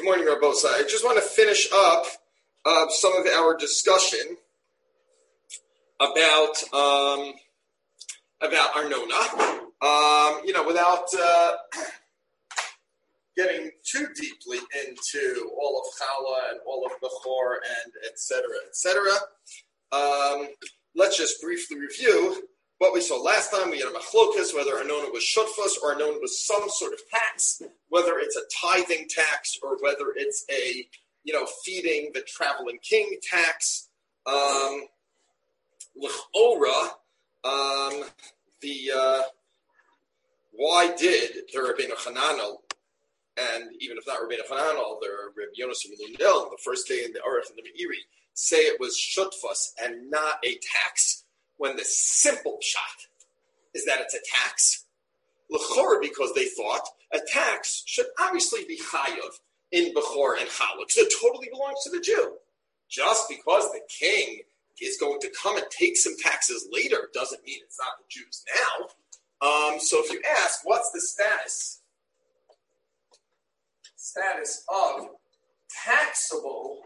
morning, Rabosa. I just want to finish up some of our discussion about Arnona. Without getting too deeply into all of Chala and all of Bechor and et cetera, let's just briefly review what we saw last time. We had a machlokas, whether Arnona was shutfus or Arnona was some sort of tax, whether it's a tithing tax or whether it's a, feeding the traveling king tax. L'chora, why did the Rabbeinu Hananel, and even if not Rabbeinu Hananel, the Rabbi Yonas Lundell, the first day in the Aruch and the Meiri, say it was shutfus and not a tax, when the simple shot is that it's a tax? L'chora, because they thought a tax should obviously be chayav in Bechor and Chala, because it totally belongs to the Jew. Just because the king is going to come and take some taxes later doesn't mean it's not the Jews now. So if you ask, what's the status of taxable,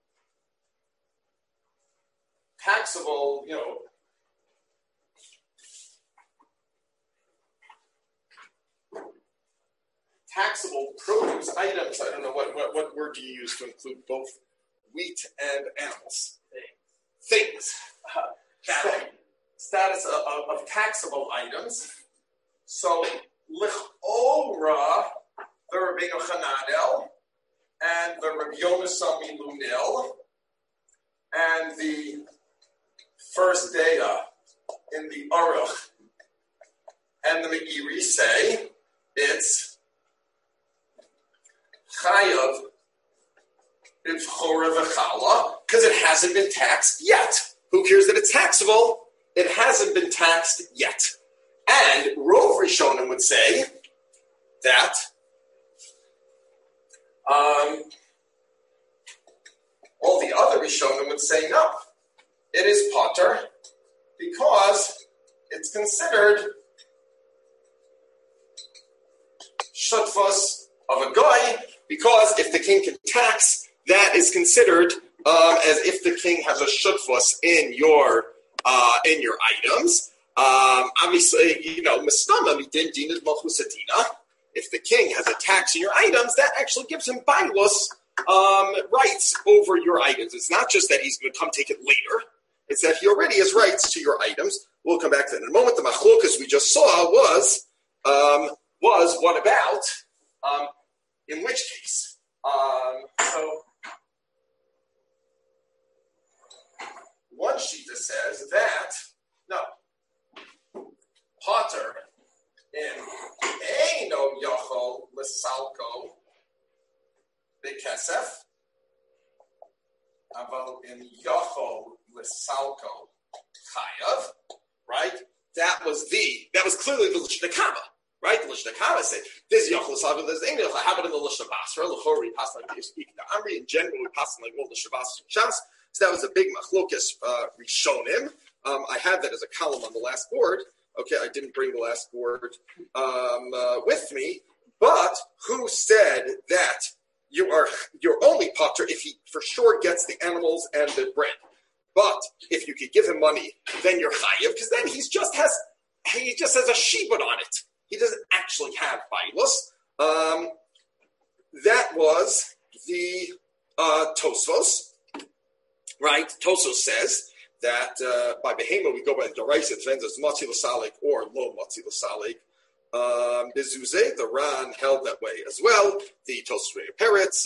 taxable produce items? I don't know what word do you use to include both wheat and animals? Things. Status of taxable items. So, L'chora, the Rabbeinu Hananel, and the Rabbi Yonas Lunel, and the first data in the Aruch and the Meiri say it's Chayav B'chora v'chala, because it hasn't been taxed yet. Who cares that it's taxable? It hasn't been taxed yet. And Rov Rishonim would say that all the other Rishonim would say no. It is potter because it's considered shutfus of a guy, because if the king can tax, that is considered as if the king has a shutfus in your items. Obviously, mistama midin din is malchus adina. If the king has a tax in your items, that actually gives him bailos rights over your items. It's not just that he's going to come take it later. It's that he already has rights to your items. We'll come back to that in a moment. The machlokas we just saw was what about, in which case? So one shita says that, no, potter in Eino Yochol L'Salko B'Kesef, Aval in Yochol L'Salko Chayav, right? That was clearly the Lishnakama, right? The Lishnakama said, there's Yochol L'Salko, there's Eino Yochol. How about in the Lishnabasra? L'Chor, we pass like this, Amri, in general, we pass like all Lishnabasra Shas. So that was a big machlokas rishonim. I had that as a column on the last board. Okay, I didn't bring the last board with me. But who said that you're only potter if he for sure gets the animals and the bread? But if you could give him money, then you're chayiv, because then he just has a shibud on it. He doesn't actually have bailos. That was the Tosfos. Right, Tosos says that by Behema we go by the Doraisa, it depends as Matzi L'Salik or Lo Matzi L'Salik. Bezuze, the Ran held that way as well. The Tosos Peretz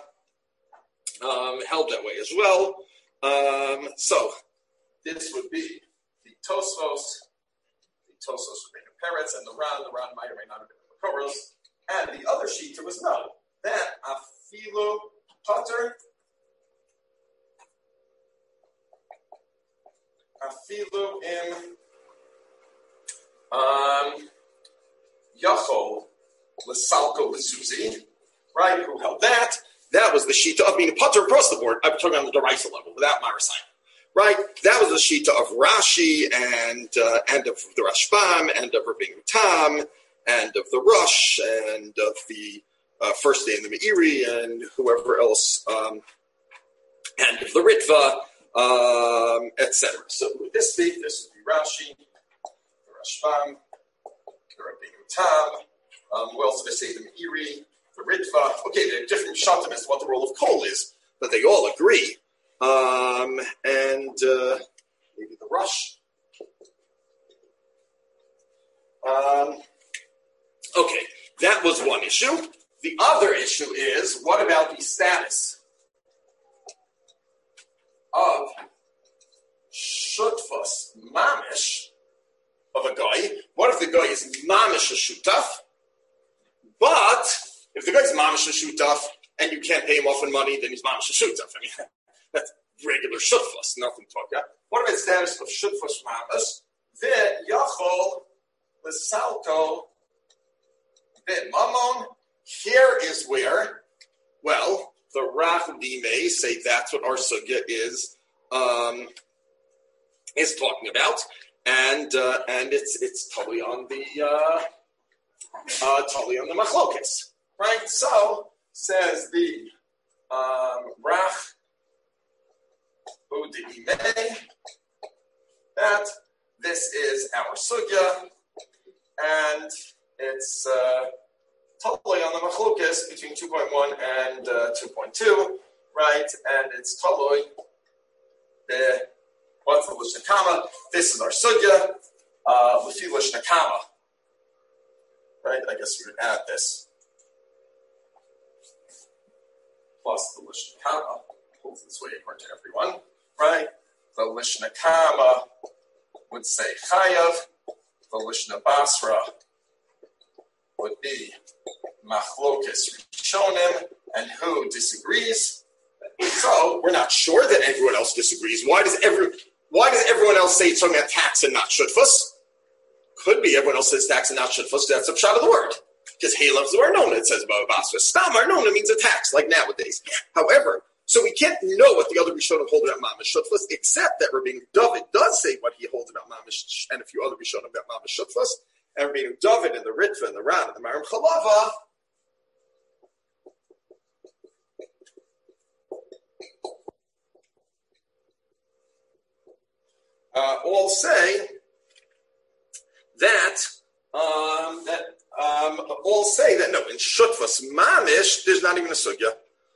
held that way as well. So this would be the Tosos Peretz, and the Ran might or may not have been the Koros. And the other sheet was no, that Afilu Potter. Afilu im Yachol L'Salko L'Suzi, right? Who held that? That was the shita of being a potter across the board. I'm talking on the Doraisa level without Marasai, right? That was the shita of Rashi and of the Rashbam and of Rabbeinu Tam and of the Rush and of the first day in the Meiri and whoever else, and the Ritva, etc. So would this be? This would be Rashi, the Rashbam, the Rabbeinu Tam. Who else did I say? The Meiri, the Ritva. Okay, there are different shatim as to what the role of kol is, but they all agree. And maybe the Rush. Okay, that was one issue. The other issue is, what about the status of shutfus mamish of a guy? What if the guy is mamish a shutaf? But if the guy's mamish a shutaf and you can't pay him off in money, then he's mamish a shutaf. I mean, that's regular shutfus, nothing to talk about. What about the status of shutfus mamish? The yachol l'salko the mamon. Here is where, well, the Rachdime say that's what our sugya is talking about, and it's totally on the machlokes, right? So says the Rachdime that this is our sugya, and it's totally on the machlokes between 2.1 and 2.2, right? And it's totally what's the Lishna Kama? This is our sugya, Lefi Lishna Kama, right? I guess we would add this plus the Lishna Kama. Holds this way according to everyone, right? The Lishna Kama would say Chayav. The Lishna Basra would be Machlokes Rishonim, and who disagrees? So we're not sure that everyone else disagrees. Why does everyone else say it's talking about tax and not shutfus? Could be everyone else says tax and not shutfus. That's a pshat of the word. Because hey loves the Arnona, it says about Basra. Stam Arnona means a tax, like nowadays. However, so we can't know what the other Rishonim hold about Mamish Shutfus, except that Rabbeinu David does say what he holds about Mamish, and a few other Rishonim about Mamish Shutfus. And Rabbeinu David and the Ritva and the Ran and the Marim Chalava all say that no, in Shutfus Mamish there's not even a sugya.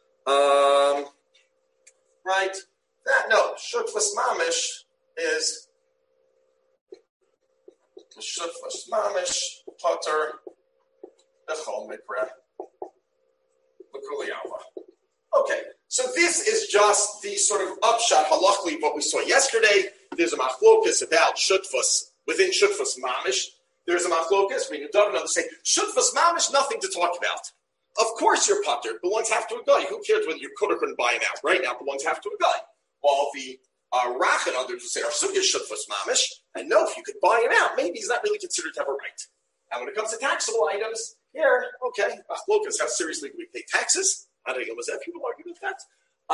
Right? That no, Shutfus Mamish is Shutfus Mamish Potter Echol Mikra L'Kuliyawa. Okay, so this is just the sort of upshot halachically what we saw yesterday. There's a machlokas about Shutfus within Shutfus Mamish. There's a machlokas. We don't say Shutfus Mamish, nothing to talk about. Of course you're potter. Belongs half to a guy. Who cares whether you could or couldn't buy him out? Right now, belongs half to a guy. While the Rach and others say, our sugya shutfus mamish, and no, if you could buy him out, maybe he's not really considered to have a right. And when it comes to taxable items, here, okay, Achlokas, how seriously do we pay taxes? I don't know, was that people argue with that?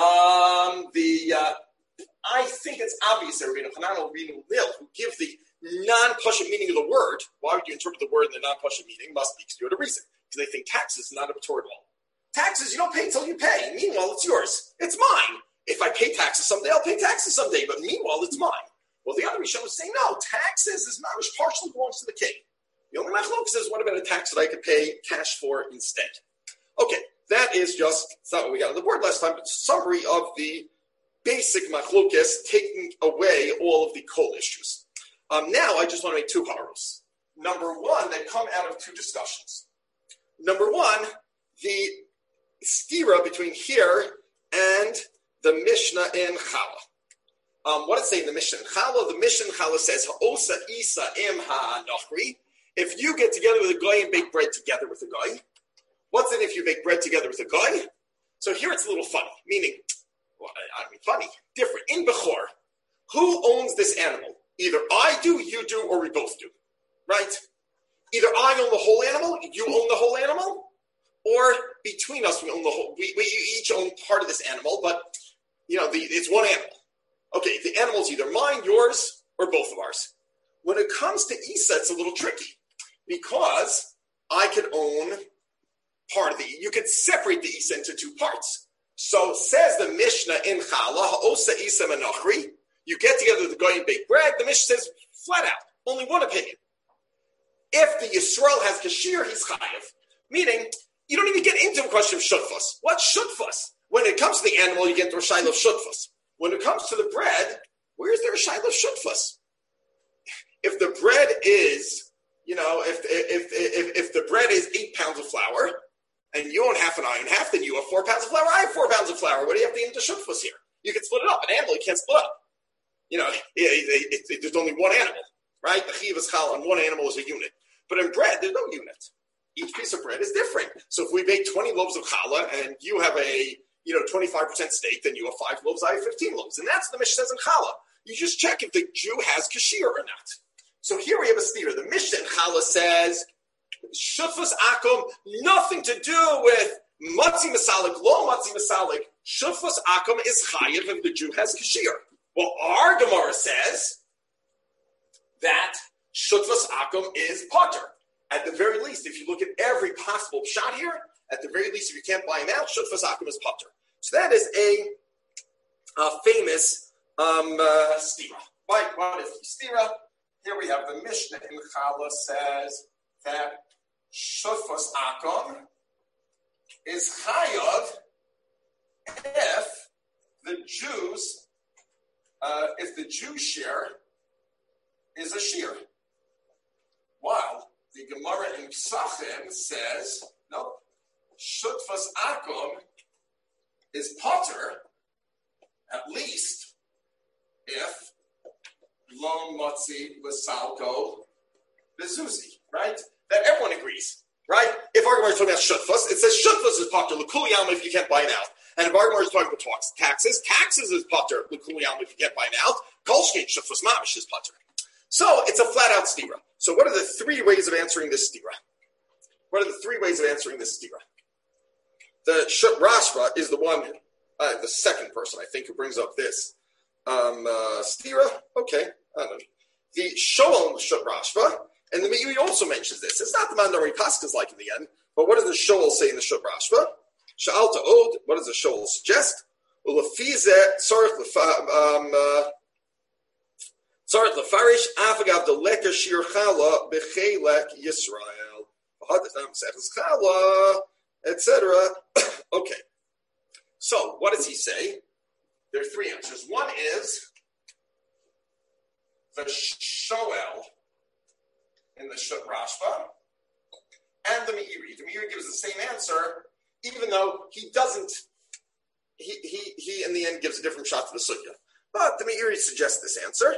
I think it's obvious that Rabbeinu Hanan and Rabbeinu Lil, who give the non-pashut meaning of the word, why would you interpret the word in the non-pashut meaning? Must be because you had a reason. Because they think taxes is not a Torah law. Taxes, you don't pay until you pay. Meanwhile, it's yours. It's mine. If I pay taxes someday, I'll pay taxes someday. But meanwhile, it's mine. Well, the other Rishon was saying, no, taxes is not, which partially belongs to the king. The only machlokes is, what about a tax that I could pay cash for instead? Okay, that is just, it's not what we got on the board last time, but it's a summary of the basic machlokes, taking away all of the kol issues. Now, I just want to make two haros. Number one, that come out of two discussions. Number one, the stira between here and the Mishnah in Chala. What does it say in the Mishnah in Chala? The Mishnah in Chala says, Ha'osa isa im ha'anochri. If you get together with a guy and bake bread together with a guy, what's it if you bake bread together with a guy? So here it's a little funny, meaning, well, I mean funny, different. In Bechor, who owns this animal? Either I do, you do, or we both do, right? Either I own the whole animal, you own the whole animal, or between us we own the whole. We each own part of this animal, but it's one animal. Okay, the animal's either mine, yours, or both of ours. When it comes to Isa, it's a little tricky because I could own part of the, you could separate the Isa into two parts. So says the Mishnah in Chala, Ha'osa Isa Menachri, you get together the goy and bake bread, the Mishnah says flat out, only one opinion. If the Yisrael has Kashir, he's Chayiv. Meaning, you don't even get into a question of Shutfus. What's Shutfus? When it comes to the animal, you get into a Shaila of Shutfus. When it comes to the bread, where is there a Shaila of Shutfus? If the bread is, if the bread is 8 pounds of flour, and you own half and I own half, then you have 4 pounds of flour, I have 4 pounds of flour. What do you have to get into Shutfus here? You can split it up. An animal, you can't split up. There's only one animal, right? The Chiv is Chal on one animal is a unit. But in bread, there's no unit. Each piece of bread is different. So if we make 20 loaves of challah and you have a 25% stake, then you have 5 loaves, I have 15 loaves. And that's what the Mishnah says in challah. You just check if the Jew has kashir or not. So here we have a steer. The Mishnah in challah says, Shutfus akum, nothing to do with matzi masalik, lo matzi masalik. Shutfus akum is chayiv if the Jew has kashir. Well, our Gemara says that Shutfus akum is potter. At the very least, if you look at every possible shot here, at the very least, if you can't buy him out, Shutfus akum is potter. So that is a famous stira. Right? What is the stira? Here we have the Mishnah in Chala says that Shutfus akum is chayav if the Jews share is a shear. While the Gemara in Psachim says, no, Shutfus akum is potter, at least if lo motzi v'salko bezuzi, right? That everyone agrees, right? If our Gemara is talking about Shutfus, it says Shutfus is potter, l'kul yam if you can't buy it out. And if our Gemara is talking about taxes is potter, l'kul yam if you can't buy it out. Kolshkeit Shutfus mamish is potter. So it's a flat-out stira. So what are the 3 ways of answering this stira? The Rashba is the one, the second person, I think, who brings up this stira. Okay. The Shoel Rashba, and the Meiri also mentions this. It's not the Mandari Paskas like in the end, but what does the Shoel say in the Shut Rashba? Sha'alta Od, what does the Shoel suggest? Tzarech lefarish afagav deleka shir chala bechelek Yisrael. Chala, etc. Okay. So what does he say? There are 3 answers. One is the Shoel in the Shut Rashba and the Meiri. The Meiri gives the same answer, even though he doesn't. He in the end gives a different shot to the sugya. But the Meiri suggests this answer.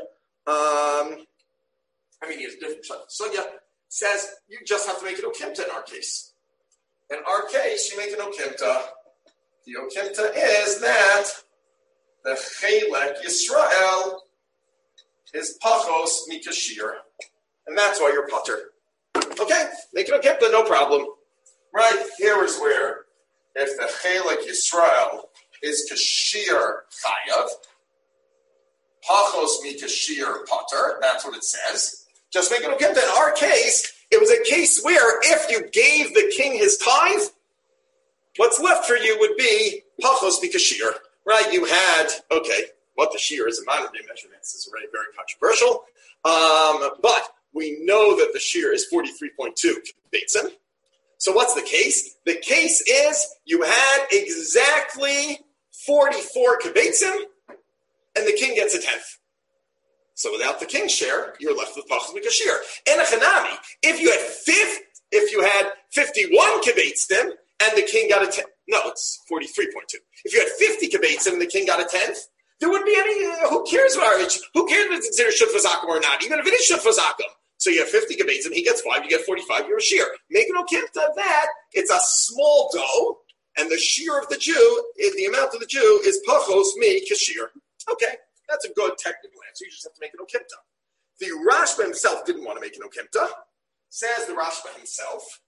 He has a different shot. Sugya says you just have to make an okimta in our case. In our case, you make an okimta. The okimta is that the chelek Yisrael is pachos mikashir, and that's why you're potter. Okay, make an okimta, no problem. Right here is where if the chelek Yisrael is kashir chayav, pachos mikashir potter. That's what it says. Just make it okay. In our case, it was a case where if you gave the king his tithe, what's left for you would be pachos mikashir. Right? You had, what the shear is in modern day measurements is already very controversial. But we know that the shear is 43.2 kibbetzim. So what's the case? The case is you had exactly 44 kibbetzim, and the king gets a 10th. So without the king's share, you're left with pachos mikashir. And a chanami, if you had 51 kibbetzim and the king got a 10th, no, it's 43.2. If you had 50 kibbetzim and the king got a 10th, there wouldn't be any. Who cares if it's considered shutfus akum or not? Even if it is shutfus akum, so you have 50 kibbetzim, he gets 5, you get 45. You're a shear. Make an okimta that it's a small dough, and the shear of the Jew, the amount of the Jew, is pachos mikashir. Okay, that's a good technical answer. You just have to make an okimta. The Rashba himself didn't want to make an okimta. Says the Rashba himself,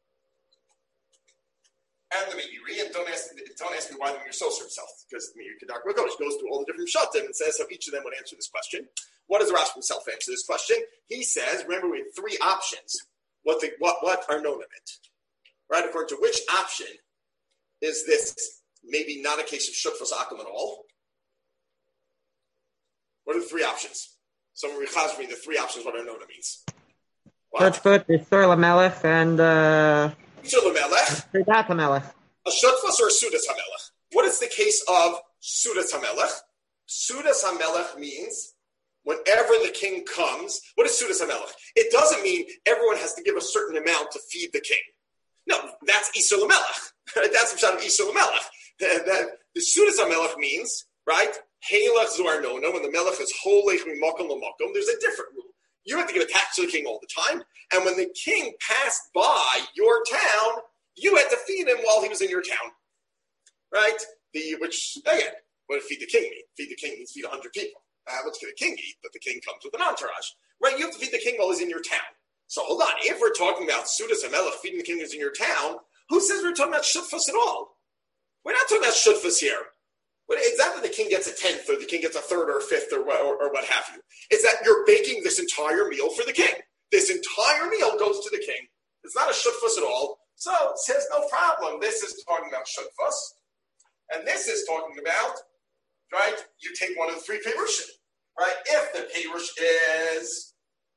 and the Meiri, and don't ask me why the Meiri Soser himself, because the Meiri Kedarka Kodesh goes through all the different shatim and says how each of them would answer this question. What does the Rashba himself answer this question? He says, remember we have 3 options. What are known of it? right? According to which option is this maybe not a case of shutfas akum at all? What are the three options? Someone rechaz me the three options, what Arnona means. Shutfut, Yisur Lamelech, and Yisur Lamelech. Sudat Hamelech. A shutfas or a sudas hamelech? What is the case of sudas hamelech? Sudas hamelech means whenever the king comes, what is sudas hamelech? It doesn't mean everyone has to give a certain amount to feed the king. No, that's Isur Lamelech. That's the shot of Isur Lamelech. The sudas hamelech means, right? Halach zu Arnona, when the melech is holech mimakom lamakom, there's a different rule. You have to give a tax to the king all the time, and when the king passed by your town, you had to feed him while he was in your town, right? Which again, what did feed the king mean? Feed the king means feed 100 people. What's the king eat? But the king comes with an entourage, right? You have to feed the king while he's in your town. So hold on, if we're talking about sudas hamelech, feeding the king who's in your town, who says we're talking about shutfas at all? We're not talking about shutfas here. It's not that the king gets a tenth or the king gets a third or a fifth or what have you. It's that you're baking this entire meal for the king. This entire meal goes to the king. It's not a shutfus at all. So it says no problem. This is talking about shutfus. And this is talking about, right, you take one of the three perushim, right? If the perush is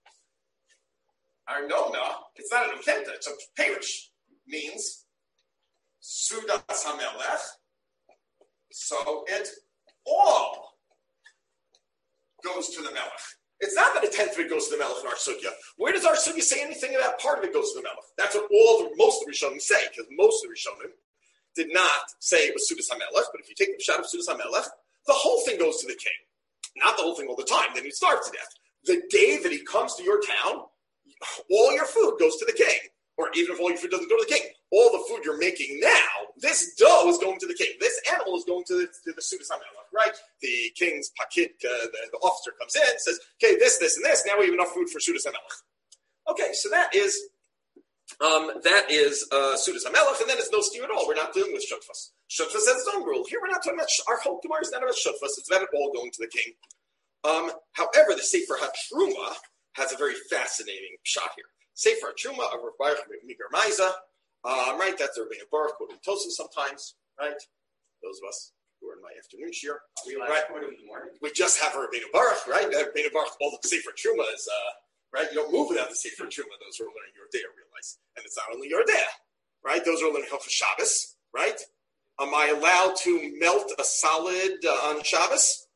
Arnona, it's not an ukenta, it's a perush. Means sudas hamelech. So it all goes to the melech. It's not that a tenth of it goes to the melech in our sugya. Where does our sugya say anything about part of it goes to the melech? That's what most of the Rishonim say, because most of the Rishonim did not say it was sudas hamelech. But if you take the shot of sudas hamelech, the whole thing goes to the king. Not the whole thing all the time. Then he'd starve to death. The day that he comes to your town, all your food goes to the king. Or even if all your food doesn't go to the king, all the food you're making now, this dough is going to the king. This animal is going to the sudas hamelech, right? The king's pakit, the officer comes in and says, okay, this, and this. Now we have enough food for sudas hamelech. Okay, so that is sudas hamelech, and then it's no steer at all. We're not dealing with shutfas. Shutfas has its own rule. Here we're not talking about, our whole Gemara is not about shutfas. It's about it all going to the king. However, the Sefer HaTruma has a very fascinating shot here. Sefer HaTruma of Rav Baruch Migar Maiza, right? That's the Rabbeinu Baruch quoting Tosfos sometimes, right? Those of us who are in my afternoon shir, right? We just have a Rabbeinu Baruch, right? Rabbeinu Baruch, all the Sefer HaTruma is, right? You don't move without the Sefer HaTruma. Those who are learning Yordea realize, and it's not only Yordea, right? Those are learning Hilchos Shabbos, right? Am I allowed to melt a solid on Shabbos?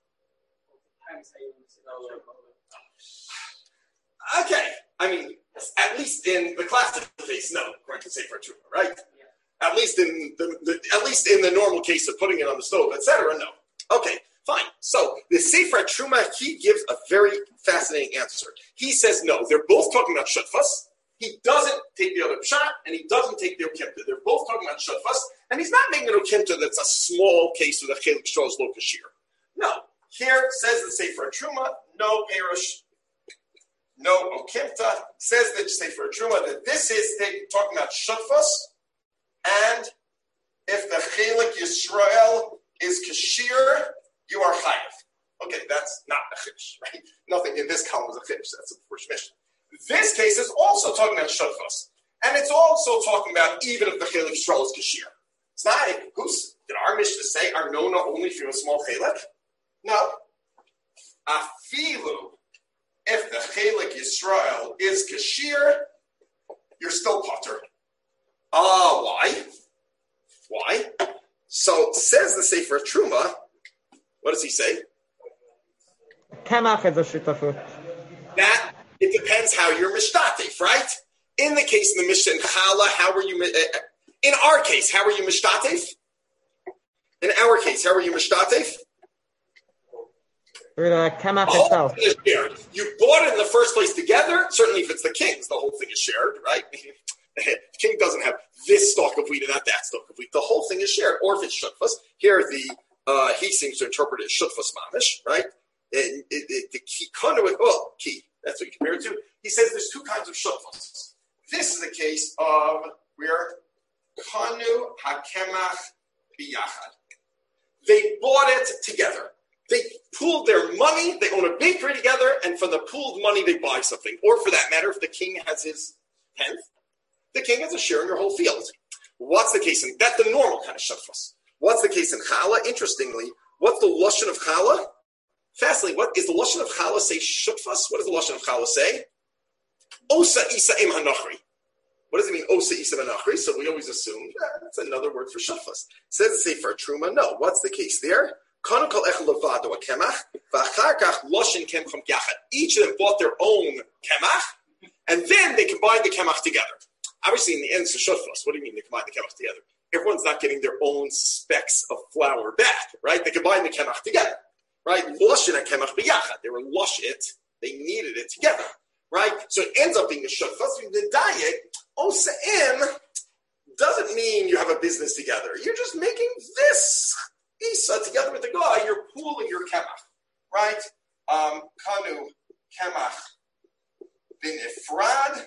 Okay, I mean, at least in the classic case, no, according to Sefer HaTruma, right? Yeah. At least in the normal case of putting it on the stove, etc. No. Okay, fine. So the Sefer HaTruma, he gives a very fascinating answer. He says no. They're both talking about shutfas. He doesn't take the other pshat, and he doesn't take the okimta. They're both talking about shutfas, and he's not making an okimta that's a small case of the chelik shos lo kashir. No. Here says the Sefer HaTruma, no perush. No okimta, says the Sefer HaTruma that this is talking about shutfas, and if the chelik Yisrael is kashir, you are chayav. Okay, that's not a chiddush, right? Nothing in this column is a chiddush. That's a first mission. This case is also talking about shutfas, and it's also talking about even if the chelik Yisrael is kashir. It's not did our Mishnah say Arnona only if you have a small chelik? No. Afilu. If the chelik Yisrael is kashir, you're still potter. Why? Why? So says the Sefer HaTruma. What does he say? Kemach is a shutafut. That it depends how you're mishtatif, right? In the case of the Mishnah Chala, how were you? In our case, how were you mishtatif? In our case, how were you mishtatif? The whole thing is shared. You bought it in the first place together. Certainly, if it's the king's, the whole thing is shared, right? The king doesn't have this stalk of wheat and not that stalk of wheat. The whole thing is shared. Or if it's shutfas, here he seems to interpret it as shutfas mamish, right? The key conduit. Well, key. That's what you compare it to. He says there's two kinds of shutfas. This is a case of where kanu hakemach biyachad. They bought it together. They pooled their money, they own a bakery together, and from the pooled money, they buy something. Or for that matter, if the king has his tenth, the king has a share in your whole field. What's the case in that's the normal kind of shutfus? What's the case in challah? Interestingly, what's the lashon of challah? Fascinating. What is the lashon of challah say? Shutfus. What does the lashon of challah say? Osa isa im hanachri. What does it mean? Osa isa hanachri. So we always assume that's another word for shutfus. Says it say for truma? No. What's the case there? Each of them bought their own kemach, and then they combined the kemach together. Obviously, in the end, it's a shutfus. What do you mean they combine the kemach together? Everyone's not getting their own specks of flour back, right? They combine the kemach together, right? Loshin and kemach biyachad. They were lush it. They needed it together, right? So it ends up being a shutfus. The diet, osa'im, doesn't mean you have a business together. You're just making this isa together with the guy. You're pooling your kemach, right? Kanu kemach binifrad.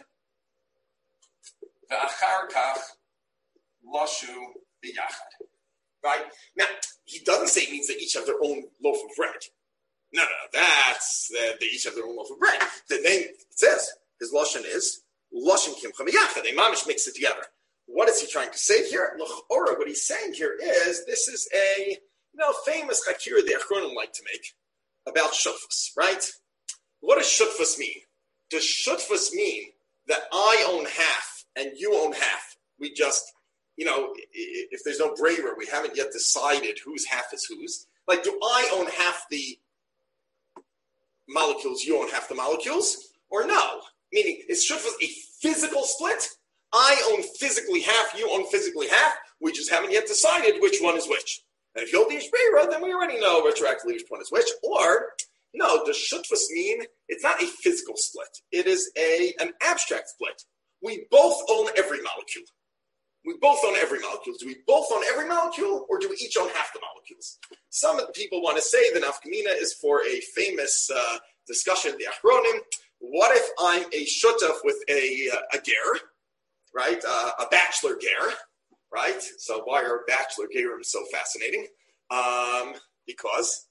Right? Now, he doesn't say it means they each have their own loaf of bread. No, that's they each have their own loaf of bread. The name it says his lashon is lashon kimcha miyachad. They mamish mix it together. What is he trying to say here? L'chora, what he's saying here is this is a famous chakira the Achronim like to make about shutfus, right? What does shutfus mean? Does shutfus mean that I own half and you own half? We just, if there's no braver, we haven't yet decided whose half is whose. Like, do I own half the molecules, you own half the molecules? Or no? Meaning, is shutfus a physical split? I own physically half, you own physically half. We just haven't yet decided which one is which. And if you hold the Ishbeira, then we already know retroactively which one is which. Or, no, does shutfus mean it's not a physical split? It is an abstract split. We both own every molecule. We both own every molecule. Do we both own every molecule, or do we each own half the molecules? Some people want to say the nafkamina is for a famous discussion of the Achronim. What if I'm a shutaf with a ger, right? A bachelor ger, right? So why are bachelor gerim so fascinating? Because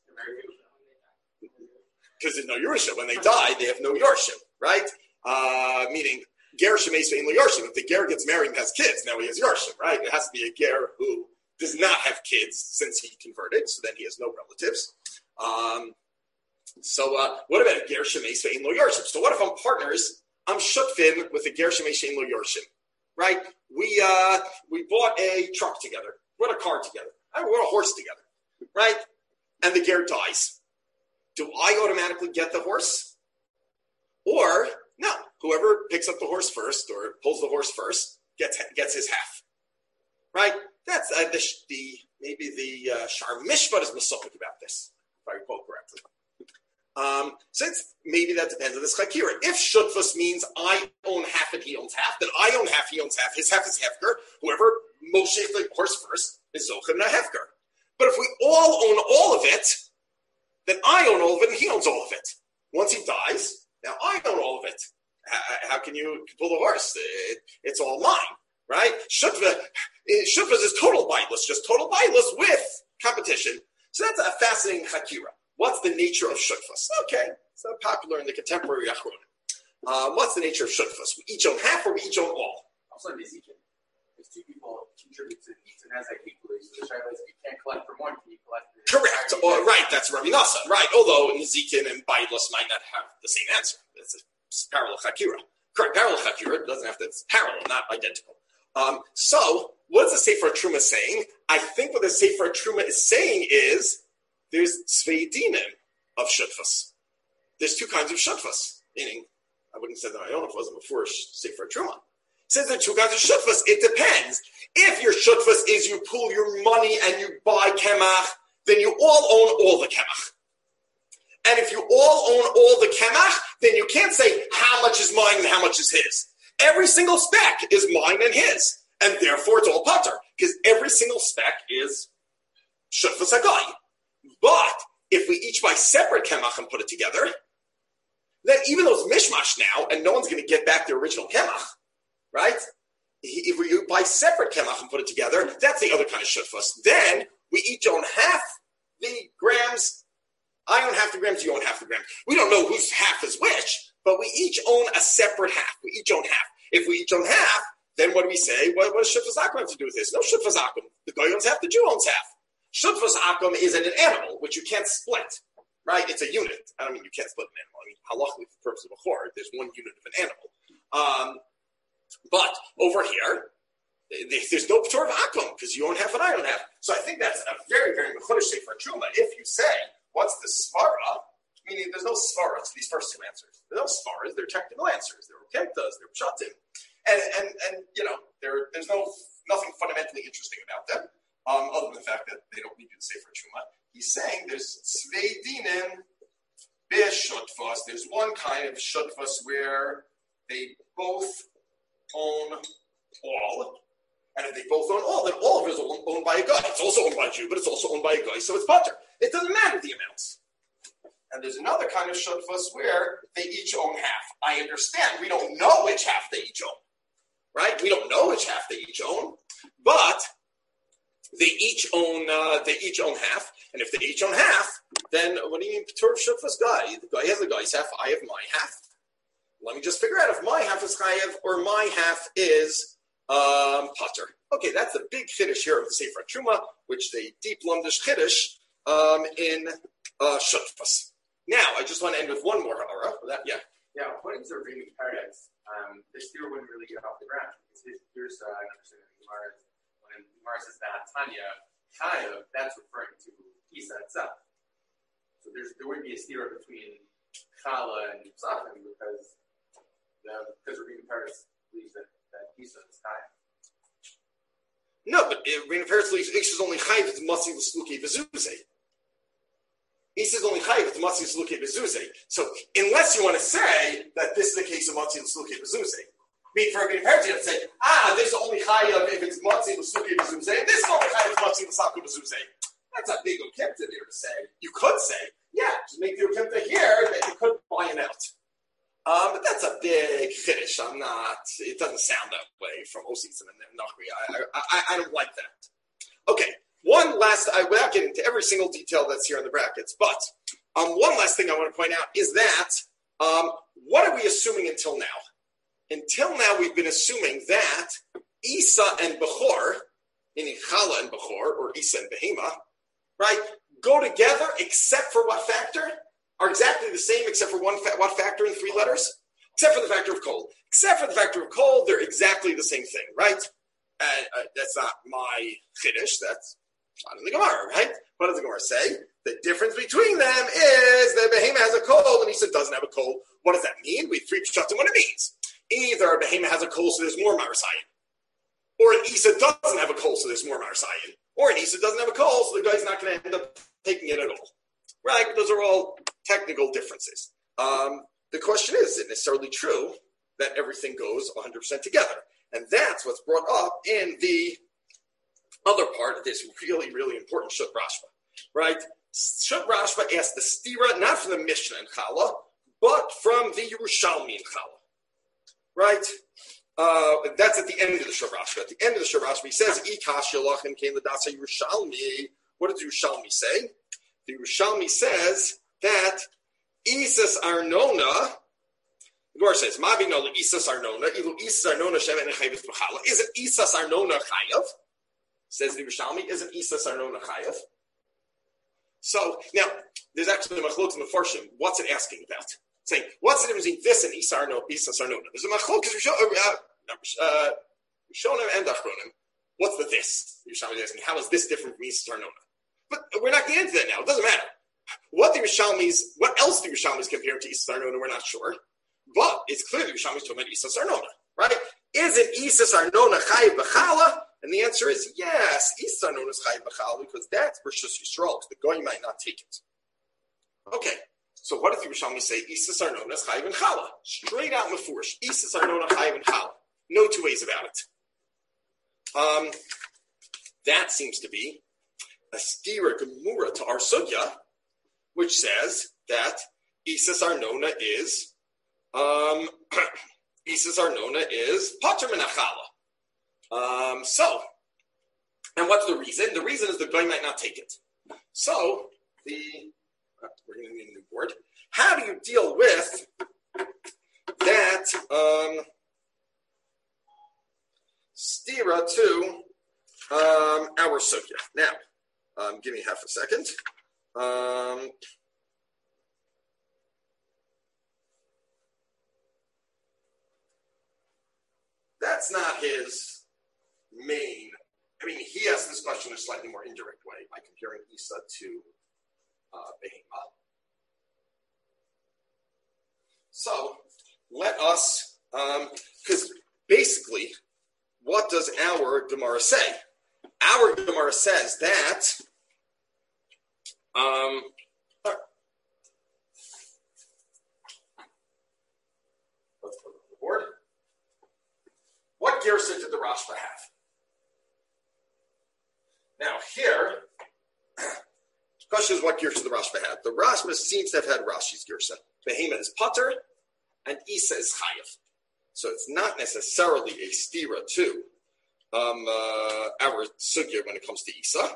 there's no Yerusha. When they die, they have no Yorshim, right? Meaning, ger shemeis ve'in lo Yorshim. If the ger gets married and has kids, now he has Yorshim, right? It has to be a ger who does not have kids since he converted, so then he has no relatives. So what about a ger shemeis ve'in lo Yorshim? So what if I'm partners? I'm shutfin with a ger shemeis ve'in lo Yorshim, right? We bought a truck together. We bought a car together. We bought a horse together, right? And the ger dies. Do I automatically get the horse? Or, no, whoever picks up the horse first or pulls the horse first gets his half, right? That's maybe the Shar Mishpat is Masopik about this, if I recall correctly. Since maybe that depends on this chakira. If shutfus means I own half and he owns half, then I own half, he owns half. His half is hefker. Whoever moshech the horse first is zocher and a hefker. But if we all own all of it, then I own all of it and he owns all of it. Once he dies, now I own all of it. How can you pull the horse? It's all mine, right? Shutfus is total baitless, just total baitless with competition. So that's a fascinating chakira. What's the nature of shutfus? Okay, it's not popular in the contemporary Achronim. What's the nature of shutfus? We each own half or we each own all? Also in Ezekiel, if two people contribute to each and has like equally, so the Shaila is you can't collect from one, can you collect from correct. Right, that's Rabbi Nasa. Right, although Nezikin and Baitlus might not have the same answer. It's a parallel chakira. Correct, parallel chakira doesn't have to, it's parallel, not identical. So, what is the Sefer Truma saying? I think what the Sefer Truma is saying is there's tzveidinim of shutfus. There's two kinds of shutfus, meaning, I wouldn't say that I own it wasn't before Sefer Truma. It says there are two kinds of shutfus. It depends. If your shutfus is you pool your money and you buy kemach, then you all own all the kemach. And if you all own all the kemach, then you can't say how much is mine and how much is his. Every single speck is mine and his. And therefore it's all pater. Because every single speck is shutfus hagai. But if we each buy separate kemach and put it together, then even though it's mishmash now, and no one's going to get back the original kemach, right? If we buy separate kemach and put it together, that's the other kind of shutfus. Then we each own half the grams. I own half the grams, you own half the grams. We don't know whose half is which, but we each own a separate half. We each own half. If we each own half, then what do we say? What does Shutfas Akum have to do with this? No Shutfas Akum. The guy owns half, the Jew owns half. Shutfas Akum is an animal, which you can't split, right? It's a unit. I don't mean you can't split an animal. I mean, halachically, for the purpose of a chor, there's one unit of an animal. But over here, there's no P'tor of Akum, because you own half and I own half. So I think that's a very, very mechudesh for Truma. If you say, what's the Svara? Meaning there's no Svara to these first two answers. There's no Svaras, they're technical answers. They're Ukemtas, they're Pshatim. And there's nothing fundamentally interesting about them, other than the fact that they don't need you to say for Truma. He's saying there's Tzvei Dinim B'Shutfas. There's one kind of Shutfas where they both own all. And if they both own all, then all of it is owned by a guy. It's also owned by a Jew, but it's also owned by a guy, so it's butter. It doesn't matter the amounts. And there's another kind of shutfas where they each own half. I understand. We don't know which half they each own, right? We don't know which half they each own, but they each own half. And if they each own half, then what do you mean, P'tur of shutfas guy? The guy has the guy's half. I have my half. Let me just figure out if my half is chayev or my half is pater. Okay, that's the big chiddush here of the Sefer Truma, which they deep lumdish chiddush in shutfas. Now, I just want to end with one more ha'ara. Yeah, according to Rabbi Peretz, the steer wouldn't really get off the ground. Here's I understand the Gemara, when Gemara says that Tanya Chayav, that's referring to Isa itself. So there would be a steer between Chala and Psachim because Rabbi Peretz believes that Isa is Chayav. No, but Rabbi Peretz believes Isa is only Chayav if it's Matzi L'Sluki V'Zuzei. Isa is only chayiv with matzi l'sluke bezuzei. So unless you want to say that this is the case of matzi l'sluke bezuzei, I mean, for a Peretz, you have to say, this is only chayiv if it's matzi l'sluke bezuzei, and this is only chayiv if it's matzi l'saku bezuzei. That's a big okemta there to say. You could say, just make the okemta here that you could buy it out. But that's a big chiddush. It doesn't sound that way from Ositzim and Nachri. I don't like that. Okay. One last, without getting into every single detail that's here in the brackets, but one last thing I want to point out is that what are we assuming until now? Until now, we've been assuming that Isa and Bechor, meaning Chala and Bechor, or Isa and Behema, right, go together except for what factor? Are exactly the same except for what factor in three letters? Except for the factor of kol. Except for the factor of kol, they're exactly the same thing, right? That's not my chiddush, that's not in the Gemara, right? What does the Gemara say? The difference between them is that Behema has a kol and Isa doesn't have a kol. What does that mean? We have three pshatim what it means. Either Behema has a kol, so there's more Marasayan. Or an Isa doesn't have a kol, so there's more Marasayan. Or an Isa doesn't have a kol, so the guy's not going to end up taking it at all. Right? Those are all technical differences. The question is it necessarily true that everything goes 100% together? And that's what's brought up in the other part of this really, really important Shut Rashba, right? Shut Rashba asked the stira, not from the Mishnah in Chala, but from the Yerushalmi in Chala, right? That's at the end of the Shut Rashba. At the end of the Shut Rashba, he says, Ikash Yalachim came Ladasa Yerushalmi. What does Yerushalmi say? The Yerushalmi says that Isas Arnona, the Gemara says, Mavi no Isas Arnona, Ilu Isas Arnona Shemen Chayv B'Chala. Isn't Isas Arnona Chayav? Says the Yerushalmi, isn't Isas Arnona Chayav? So, now, there's actually a machlok in the Farshim. What's it asking about? Saying, what's the difference between this and Isas Arnona? There's a machlok because Rishonim and Achronim. What's the this? Yerushalmi is asking, how is this different from Isas Arnona? But we're not getting into that now. It doesn't matter. What else the Yerushalmis compare to Isas Arnona, we're not sure. But it's clear the Yerushalmis talking about Isas Arnona, right? Isn't Isas Arnona Chayiv B'Chala? And the answer is yes, Isas Arnona is Chayiv B'Chala because that's Rishus Yisrael, because the guy might not take it. Okay, so what does the Yerushalmi say? Isas Arnona is Chayiv B'Chala. Straight out Mefurish. Isas Arnona Chayiv B'Chala. No two ways about it. That seems to be a stira gemura to our sugya, which says that Isas Arnona is pater min achala. So, and what's the reason? The reason is the guy might not take it. So we're going to need a new board. How do you deal with that? stira to our sugya. Now, give me half a second. That's not his main. I mean, he asked this question in a slightly more indirect way by comparing Isa to Behema. So let us, because basically, what does our Gemara say? Our Gemara says that let's put it on the board. What Gersa did the Rashba have? Now here, the question is what Gersa the Rashba had. The Rashba seems to have had Rashi's Gersa. Behema is Pater, and Isa is Chayav. So it's not necessarily a stira to our sugya when it comes to Isa.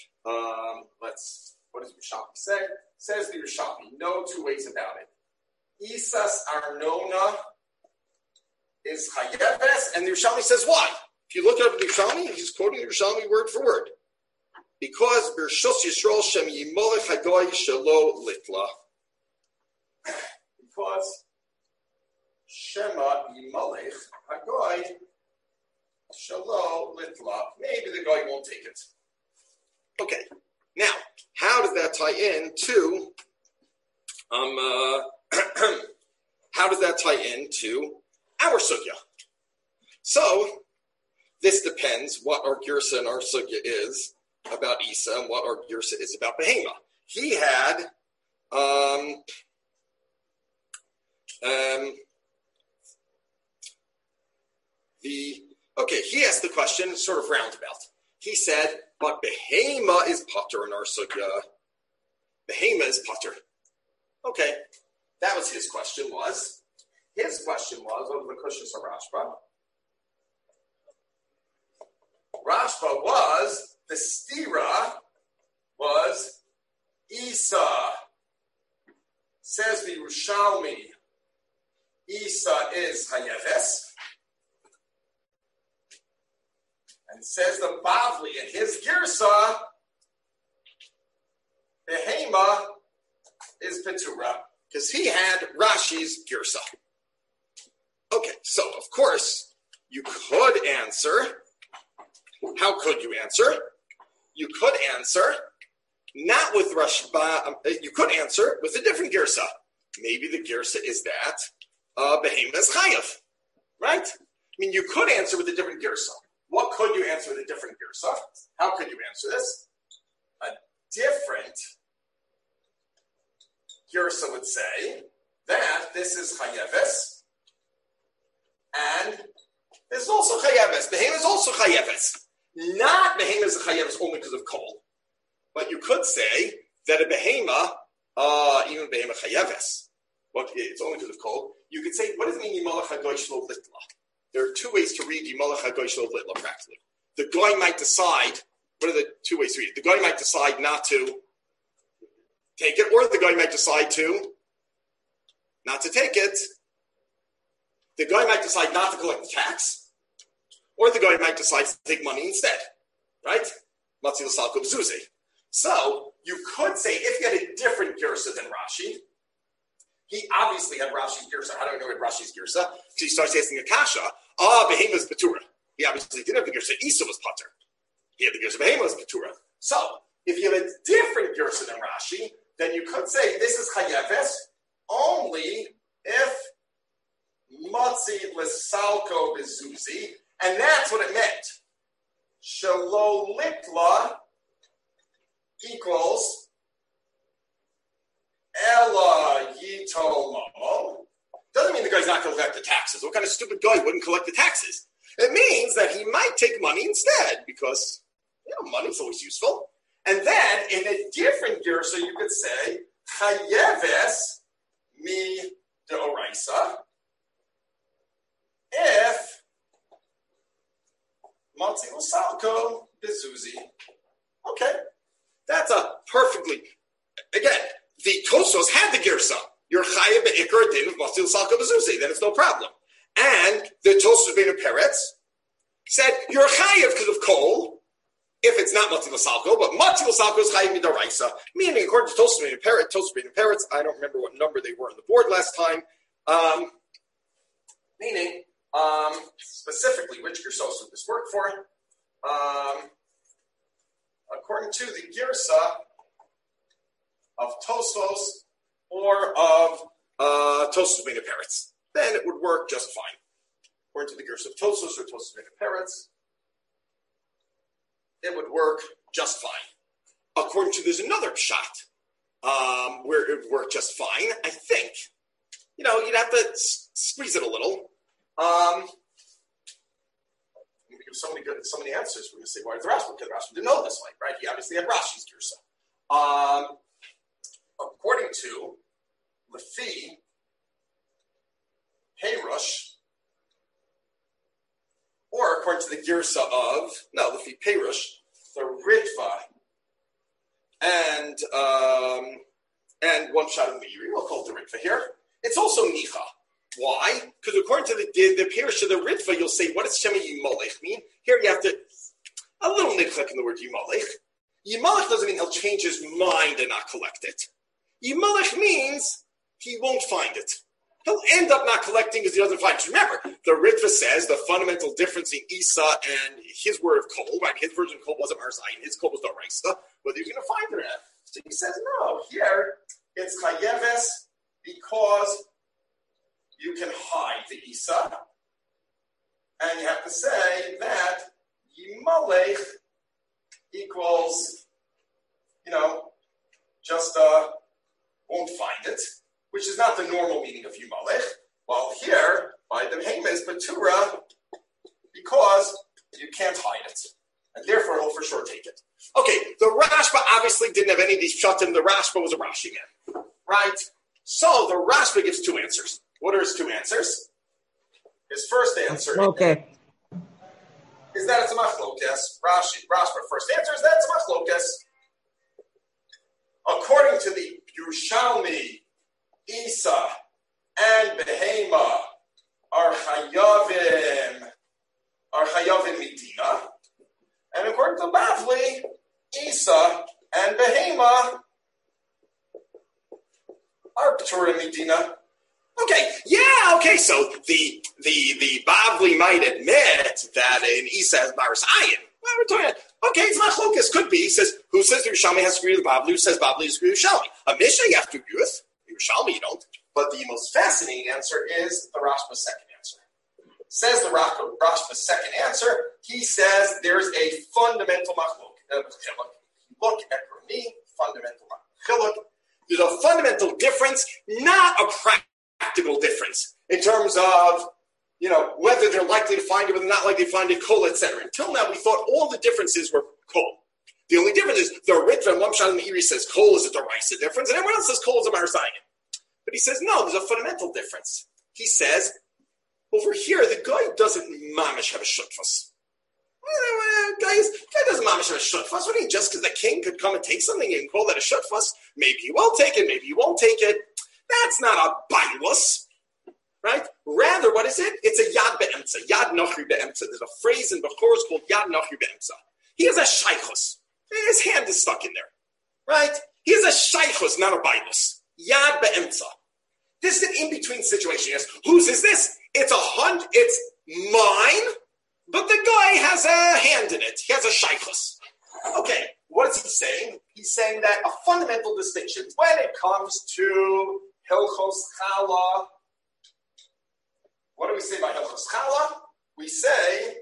What does Yerushalmi say? Says the Yerushalmi, no two ways about it. Isa's Arnona is Chayeves, and the Yerushalmi says why? If you look up the Yerushalmi, he's quoting the Yerushalmi word for word. Because Bershus Yisrael Shem Yimolech Hagoy Shelo Litla. Because Shema Yimolech Hagoy Shelo Litla. Maybe the guy won't take it. Okay. Now, how does that tie in to our sugya? So this depends what our girsa and our sugya is about Isa and what our girsa is about Behema. He had he asked the question sort of roundabout. He said, but Behema is Pater in our sugya. Behema is Pater. Okay, that was his question was. His question was, what was the Kushas of Rashba? Rashba was, the stira was Isa. Says the Yerushalmi, Isa is Hayeves. And says the Bavli in his Girsa, Behema is Petura. Because he had Rashi's Girsa. Okay, so of course, you could answer. How could you answer? You could answer not with Rashba. You could answer with a different Girsa. Maybe the Girsa is that Behema is Chayav, right? I mean, you could answer with a different Girsa. What could you answer with a different Girsa? How could you answer this? A different Girsa would say that this is Chayeves, and this is also Chayeves. Behema is also Chayeves. Not Behema is a Chayeves only because of Kol. But you could say that a Behema, even Behema Chayeves, it's only because of Kol. You could say, what does it mean Yimalach HaGoy Shlo Litla? There are two ways to read Yimalach HaGoy Shlo Litla practically. The guy might decide, what are the two ways to read it? The guy might decide not to take it, or the guy might decide to not to take it. The guy might decide not to collect the tax, or the guy might decide to take money instead, right? Matzi l'salko b'zuzi. So you could say, if you had a different girsa than Rashi, he obviously had Rashi's girsa. How do I know he had Rashi's girsa? Because he starts asking a kasha. Behema's Petura. He obviously didn't have the girsa. Isa was Pater. He had the girsa. Behema's Petura. So if you have a different girsa than Rashi, then you could say this is Chayeves only if Matzi l'salko b'zuzi, and that's what it meant. Shelo litla equals Ella yitol mamo. Doesn't mean the guy's not going to collect the taxes. What kind of stupid guy wouldn't collect the taxes? It means that he might take money instead because, money's always useful. And then in a different girsa, you could say Chayeves mi deoraisa if Matzi l'salko b'zuzi. Okay, that's a perfectly, again, the Tosos had the girsa. You're chayav be'ikar din of Matzi l'salko b'zuzi. Then it's no problem. And the Tosos being a peretz said you're chayiv because of coal. If it's not Mati Lasalko, but Mati Lasalko is Chayiv Midaraisa, meaning according to Tosfos and Parrots, I don't remember what number they were on the board last time, meaning specifically which Gersos would this work for? According to the Girsa of Tosfos or of Tosfos and Parrots, then it would work just fine. According to the Girsa of Tosfos or Tosfos and Parrots, it would work just fine. According to there's another shot where it would work just fine. I think, you'd have to squeeze it a little. We give so many answers. We're going to say, why did the Rashi? Because the Rashi didn't know this way, right? He obviously had Rashi's Girsa. According to Lefi Peirush, or according to the Girsa of, Lefi Peirush, the Ritva, and one shot of Meiri, we'll call it the Ritva here. It's also Nicha. Why? Because according to the Peirush of the Ritva, you'll say, what does Shema Yimalech mean? Here you have to, a little nitchak in the word Yimalech. Yimalech doesn't mean he'll change his mind and not collect it. Yimalech means he won't find it. He'll end up not collecting because he doesn't find it. Remember, the Ritva says the fundamental difference in Isa and his word of kol, right? His version of kol wasn't Marzayin, his kol was Doraisa, whether you're going to find it or not. So he says, no, here it's Chayeves because you can hide the Isa. And you have to say that Yimalech equals, just won't find it, which is not the normal meaning of Yimalech. While here, by the Behem is Batura, because you can't hide it. And therefore, he'll for sure take it. Okay, the Rashba obviously didn't have any of these pshatim. The Rashba was a Rashi man, right? So the Rashba gives two answers. What are his two answers? His first answer is that it's a machlokes. Rashba first answer is that it's a machlokes. According to the Yerushalmi, Isa and Behema are chayavim Medina, and according to Bavli, Isa and Behema are P'turim Medina. Okay, so the Bavli might admit that an Isa is Baris Ayin. Well, we're talking it's machlokas, could be. He says, who says the Yerushalmi has to agree with Bavli? Who says Bavli has to agree with Yerushalmi? A Mishnah you have to agree with. Yerushalmi you don't. But the most fascinating answer is the Rashba's second answer. Says the Rashba's second answer, he says there's a fundamental machlok. Look at Rami, fundamental machlok. There's a fundamental difference, not a practical difference in terms of, whether they're likely to find it, whether they're not likely to find it, kol, etc. Until now, we thought all the differences were kol. The only difference is the Ritva and Lamshad and Meiri says kol is a deraisa difference, and everyone else says kol is a marasayan. But he says, no, there's a fundamental difference. He says, over here, the guy doesn't mamish have a shutfas. Guy doesn't mamish have a shutfas. What do you mean? Just because the king could come and take something and call that a shutfas, maybe he will take it, maybe he won't take it. That's not a bailus, right? Rather, what is it? It's a yad be'emtza, yad nochri be'emtza. There's a phrase in Bechorus called yad nochri be'emtza. He has a shaychus. His hand is stuck in there, right? He has a shaychus, not a bailus. Yad be'emtza. This is an in-between situation. Yes, whose is this? It's mine, but the guy has a hand in it. He has a shaychus. Okay, what is he saying? He's saying that a fundamental distinction when it comes to Hilchos Chala. What do we say about Hilchos Chala? We say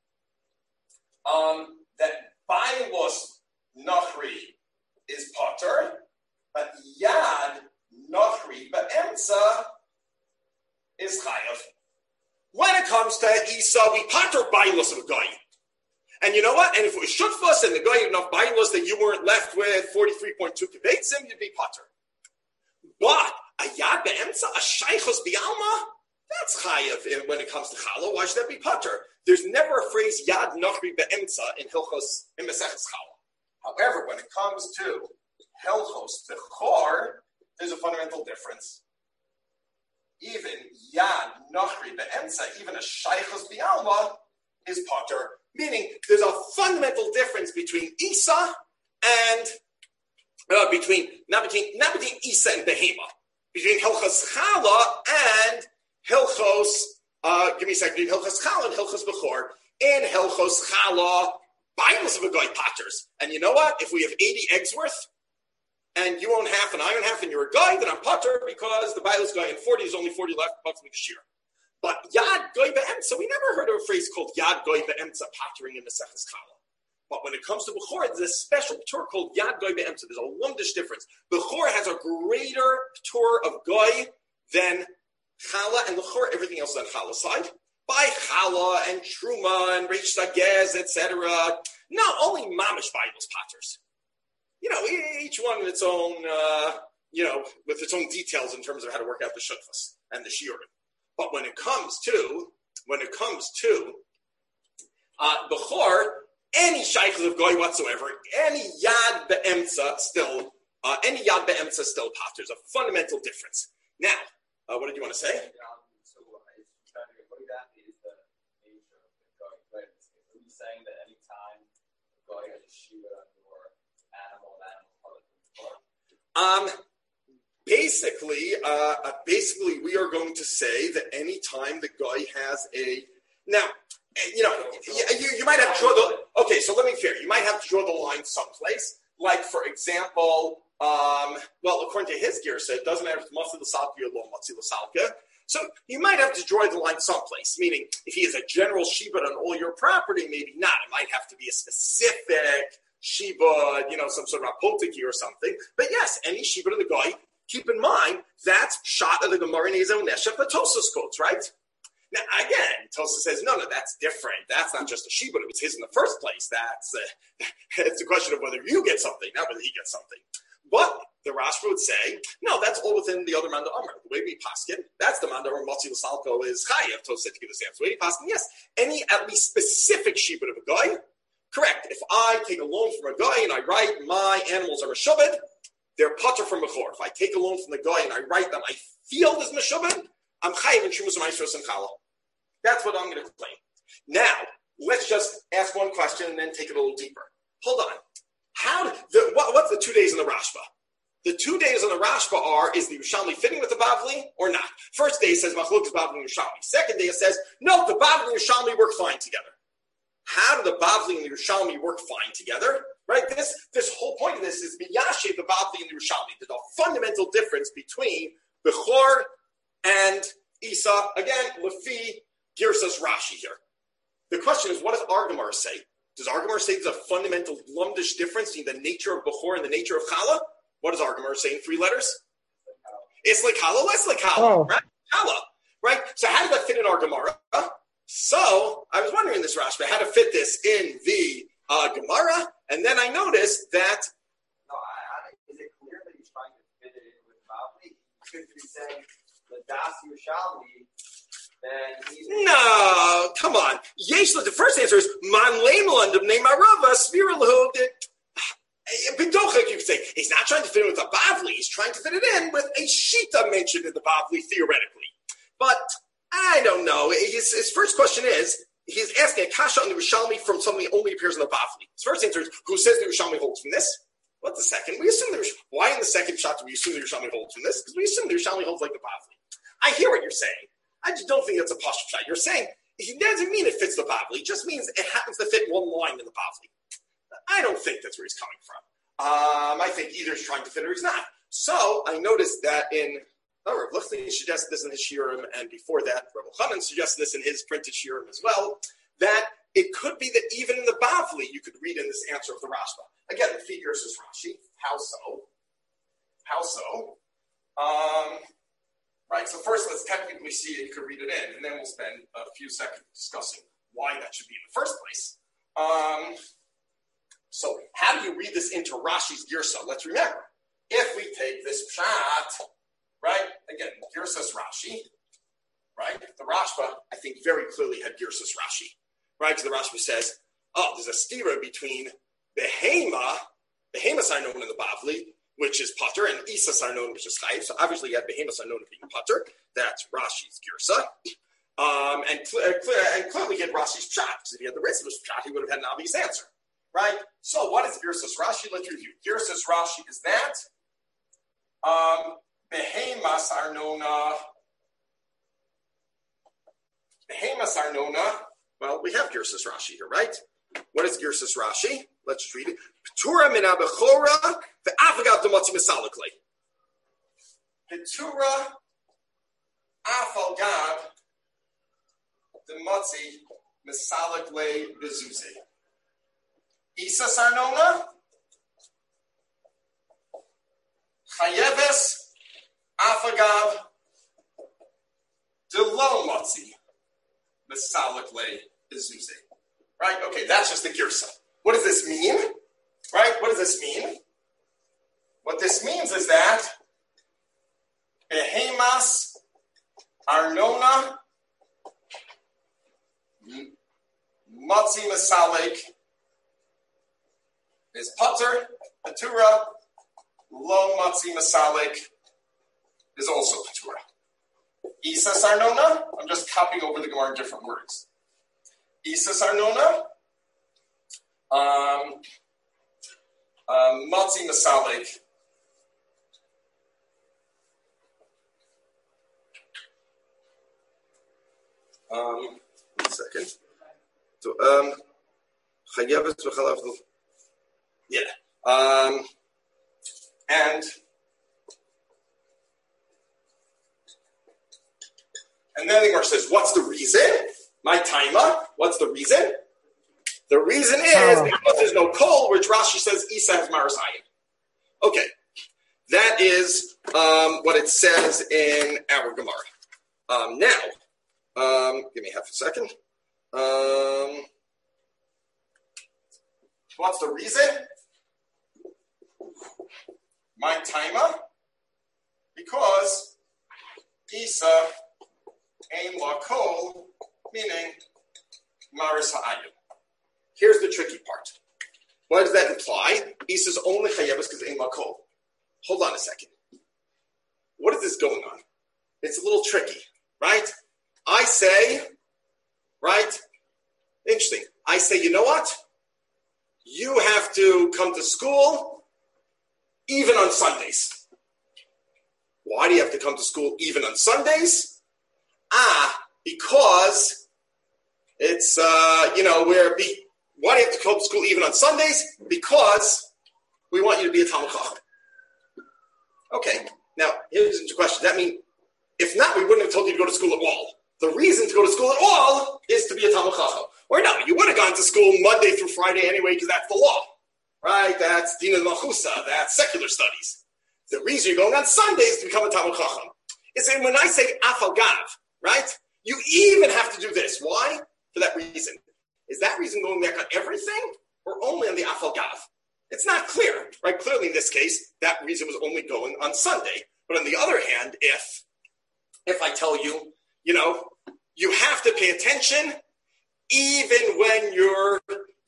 that Bailos Nachri is Potter, but Yad Nachri Ba'emtza is Chayav. When it comes to Isa, we Potter Bailos of a guy. And you know what? And if it was Shutfas and the guy had enough Bailos that you weren't left with 43.2 Kibbetzim, you'd be Potter. But a Yad Be'emtza, a Shaychos Bialma, that's Chayav when it comes to Chala. Why should that be Potter? There's never a phrase Yad Nachri Be'emtza in Hilchos in Maseches Chala. However, when it comes to Hilchos Bechor, there's a fundamental difference. Even Yad Nachri Be'emtza, even a Shaychos Bialma, is potter, meaning there's a fundamental difference between Isa and not between Isa and Behema, between Hilchos Chala and Hilchos. Give me a second. Between Hilchos Chala and Hilchos Bechor. In Hilchos Chala, Bibles of a guy potters. And you know what? If we have 80 eggs worth, and you own half and I own half, and you're a guy, then I'm potter because the Bible's guy in 40, there's only 40 left, potter with the shear. But Yad Goy Be'emtza, we never heard of a phrase called Yad Goy Be'emtza pottering in the Maseches Chala. But when it comes to Bechor, there's a special Torah called Yad Goy Be'emtza. There's a wondrous difference. Bechor has a greater Torah of Goy than Chala, and Bechor, everything else is on Chala side. By Chala and Truma and Reish Sagez, etc. Not only Mamish Bibles potters. Each one with its own, with its own details in terms of how to work out the shutfas and the shiurim. But when it comes to Bechor, any shaykhs of goy whatsoever, any yad be'emtza still potters. A fundamental difference. Now, what did you want to say? So, what exactly is the nature of the goy? Right? Are you saying that any time the goy has a shiva or animal Basically, we are going to say that any time the guy has you might have to draw so let me be fair. You might have to draw the line someplace. Like, for example, according to his gear, it doesn't matter if it's Matzi L'Salka or Lo Matzi L'Salka. So you might have to draw the line someplace, meaning if he is a general shibud on all your property, maybe not. It might have to be a specific shibud, some sort of apotiki or something. But yes, any shibud of the guy, keep in mind, that's shot of the Gemara Nezo Neshek, but Tosas quotes, right? Now, again, Tosas says, no, that's different. That's not just a shibud. It was his in the first place. It's a question of whether you get something, not whether he gets something. But the Rashba would say, no, that's all within the other Manda Amr. The way we paskin, that's the Manda Amr. Matzi L'Salko is Chayev. Tosas said to give this answer. The way we paskin, yes, any at least specific shibud of a guy. Correct. If I take a loan from a guy and I write my animals are meshubed, they're potter from Bechor. If I take a loan from the guy and I write that my field is meshubed, I'm chayiv in Shumas Ma'asros and Chala. That's what I'm going to claim. Now, let's just ask one question and then take it a little deeper. Hold on. What's the 2 days in the Rashba? The 2 days on the Rashba is the Yerushalmi fitting with the Bavli or not? First day it says Machlok is Bavli and Yerushalmi. Second day it says, no, the Bavli and Yerushalmi work fine together. How do the Bavli and the Yerushalmi work fine together? Right? This whole point of this is Miyashe, the Bavli and the Yerushalmi. There's a fundamental difference between Bechor and Isa. Again, Lefi Girsas Rashi here. The question is, what does Argamar say? Does Argamar say there's a fundamental lumdish difference between the nature of Bechor and the nature of Chala? What does Argamar say in 3 letters? It's like Chala, less like Chala, right? Chala, right? So how does that fit in Argamara? So I was wondering this Rashba, how to fit this in the Gemara, and then I noticed that. No, is it clear that he's trying to fit it in with Bavli? He could be saying the Das Yerushalmi. No, come on. The first answer is Man Leimeland of Neymarava Spiralahu. Bidochik, you could say he's not trying to fit in with the Bavli. He's trying to fit it in with a Shita mentioned in the Bavli theoretically, but. I don't know. His first question is, he's asking a kasha on the Yerushalmi from something that only appears in the Bavli. His first answer is, who says the Yerushalmi holds from this? What's the second? We assume why in the second shot do we assume the Yerushalmi holds from this? Because we assume the Yerushalmi holds like the Bavli. I hear what you're saying. I just don't think that's a pashut shot. You're saying, it doesn't mean it fits the Bavli. It just means it happens to fit one line in the Bavli. I don't think that's where he's coming from. I think either he's trying to fit or he's not. So I noticed that Rav Lichtenstein suggested this in his shiurim, and before that, Rav Elchanan suggested this in his printed shiurim as well, that it could be that even in the Bavli, you could read in this answer of the Rashba. Again, the figure says Rashi. How so? Right, so first let's technically see if you could read it in, and then we'll spend a few seconds discussing why that should be in the first place. So how do you read this into Rashi's Girsa? Let's remember, if we take this pshat, right? Again, Girsas Rashi, right? The Rashba, I think, very clearly had Girsas Rashi, right? So the Rashba says, there's a stira between Behemoth are known in the Bavli, which is Potter, and Isas are known, which is Chayiv. So obviously you have Behemoth are known as being Potter. That's Rashi's Girsa. And clearly he had Rashi's pshat, because if he had the rest of his pshat, he would have had an obvious answer, right? So what is Girsus Rashi? Let's review. Girsus Rashi is that Behemas Arnona. Well, we have Girsus Rashi here, right? What is Girsus Rashi? Let's just read it. Petura min abechora ve'afagav demotzi misalakli. Petura afagav demotzi misalakli bezuzi. Isa sarnona chayeves afagav delo motzi misalakli bezuzi. Right? Okay, that's just the girsa. What does this mean? Right? What does this mean? What this means is that Behemas Arnona Matzi Masalik is Pater, Patura, Lo Matzi Masalik is also Patura. Isa Sarnona, I'm just copying over the Gemara in different words. Isa Sarnona, Matzi Masalik. One second. So, Chayeves v'chalav. Yeah. And then the Gemara says, what's the reason? My timer. What's the reason? The reason is because there's no kol, which Rashi says Isa has maris ayin. Okay, that is what it says in our Gemara. Now, give me half a second. What's the reason? My timer, because Isa ain la kol, meaning maris ha'ayim. Here's the tricky part. What does that imply? Isa's only chayeves because ain la kol. Hold on a second. What is this going on? It's a little tricky, right? I say, right? Interesting. I say, you know what? You have to come to school even on Sundays. Why do you have to come to school even on Sundays? Because it's, why do you have to come to school even on Sundays? Because we want you to be a Talmid Chacham. Okay, now here's the question. Does that mean, if not, we wouldn't have told you to go to school at all? The reason to go to school at all is to be a Talmid Chacham. Or no, you would have gone to school Monday through Friday anyway because that's the law, right? That's Dina Machusa, that's secular studies. The reason you're going on Sundays to become a Talmid Chacham is that when I say Afal Gav, right? You even have to do this. Why? For that reason. Is that reason going back on everything or only on the Afal Gav? It's not clear, right? Clearly in this case, that reason was only going on Sunday. But on the other hand, if I tell you, you have to pay attention even when you're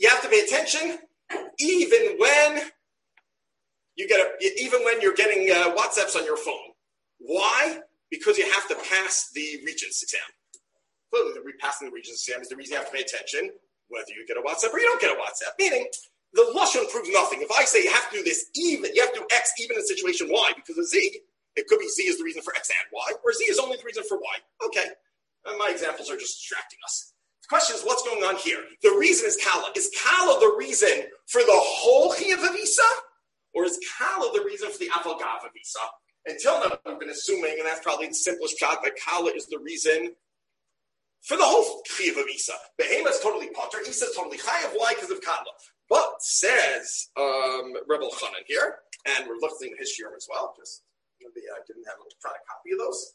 getting WhatsApps on your phone. Why? Because you have to pass the Regents exam. Clearly, passing the Regents exam is the reason you have to pay attention, whether you get a WhatsApp or you don't get a WhatsApp. Meaning, the Lashon proves nothing. If I say you have to do this even, you have to do X even in situation Y, because of Z, it could be Z is the reason for X and Y, or Z is only the reason for Y. Okay, my examples are just distracting us. The question is, what's going on here? The reason is Kala. Is Kala the reason for the whole Chiyuv of Isa? Or is Kala the reason for the Afal Gav of Isa? Until now, we've been assuming, and that's probably the simplest shot, that Kala is the reason for the whole Chiyuv of Isa. Behema is totally Potter. Isa is totally Chayav. Why? Because of Kala. But says Rebbe Chanan here, and we're looking at his shiur as well. Just maybe I didn't have a electronic copy of those.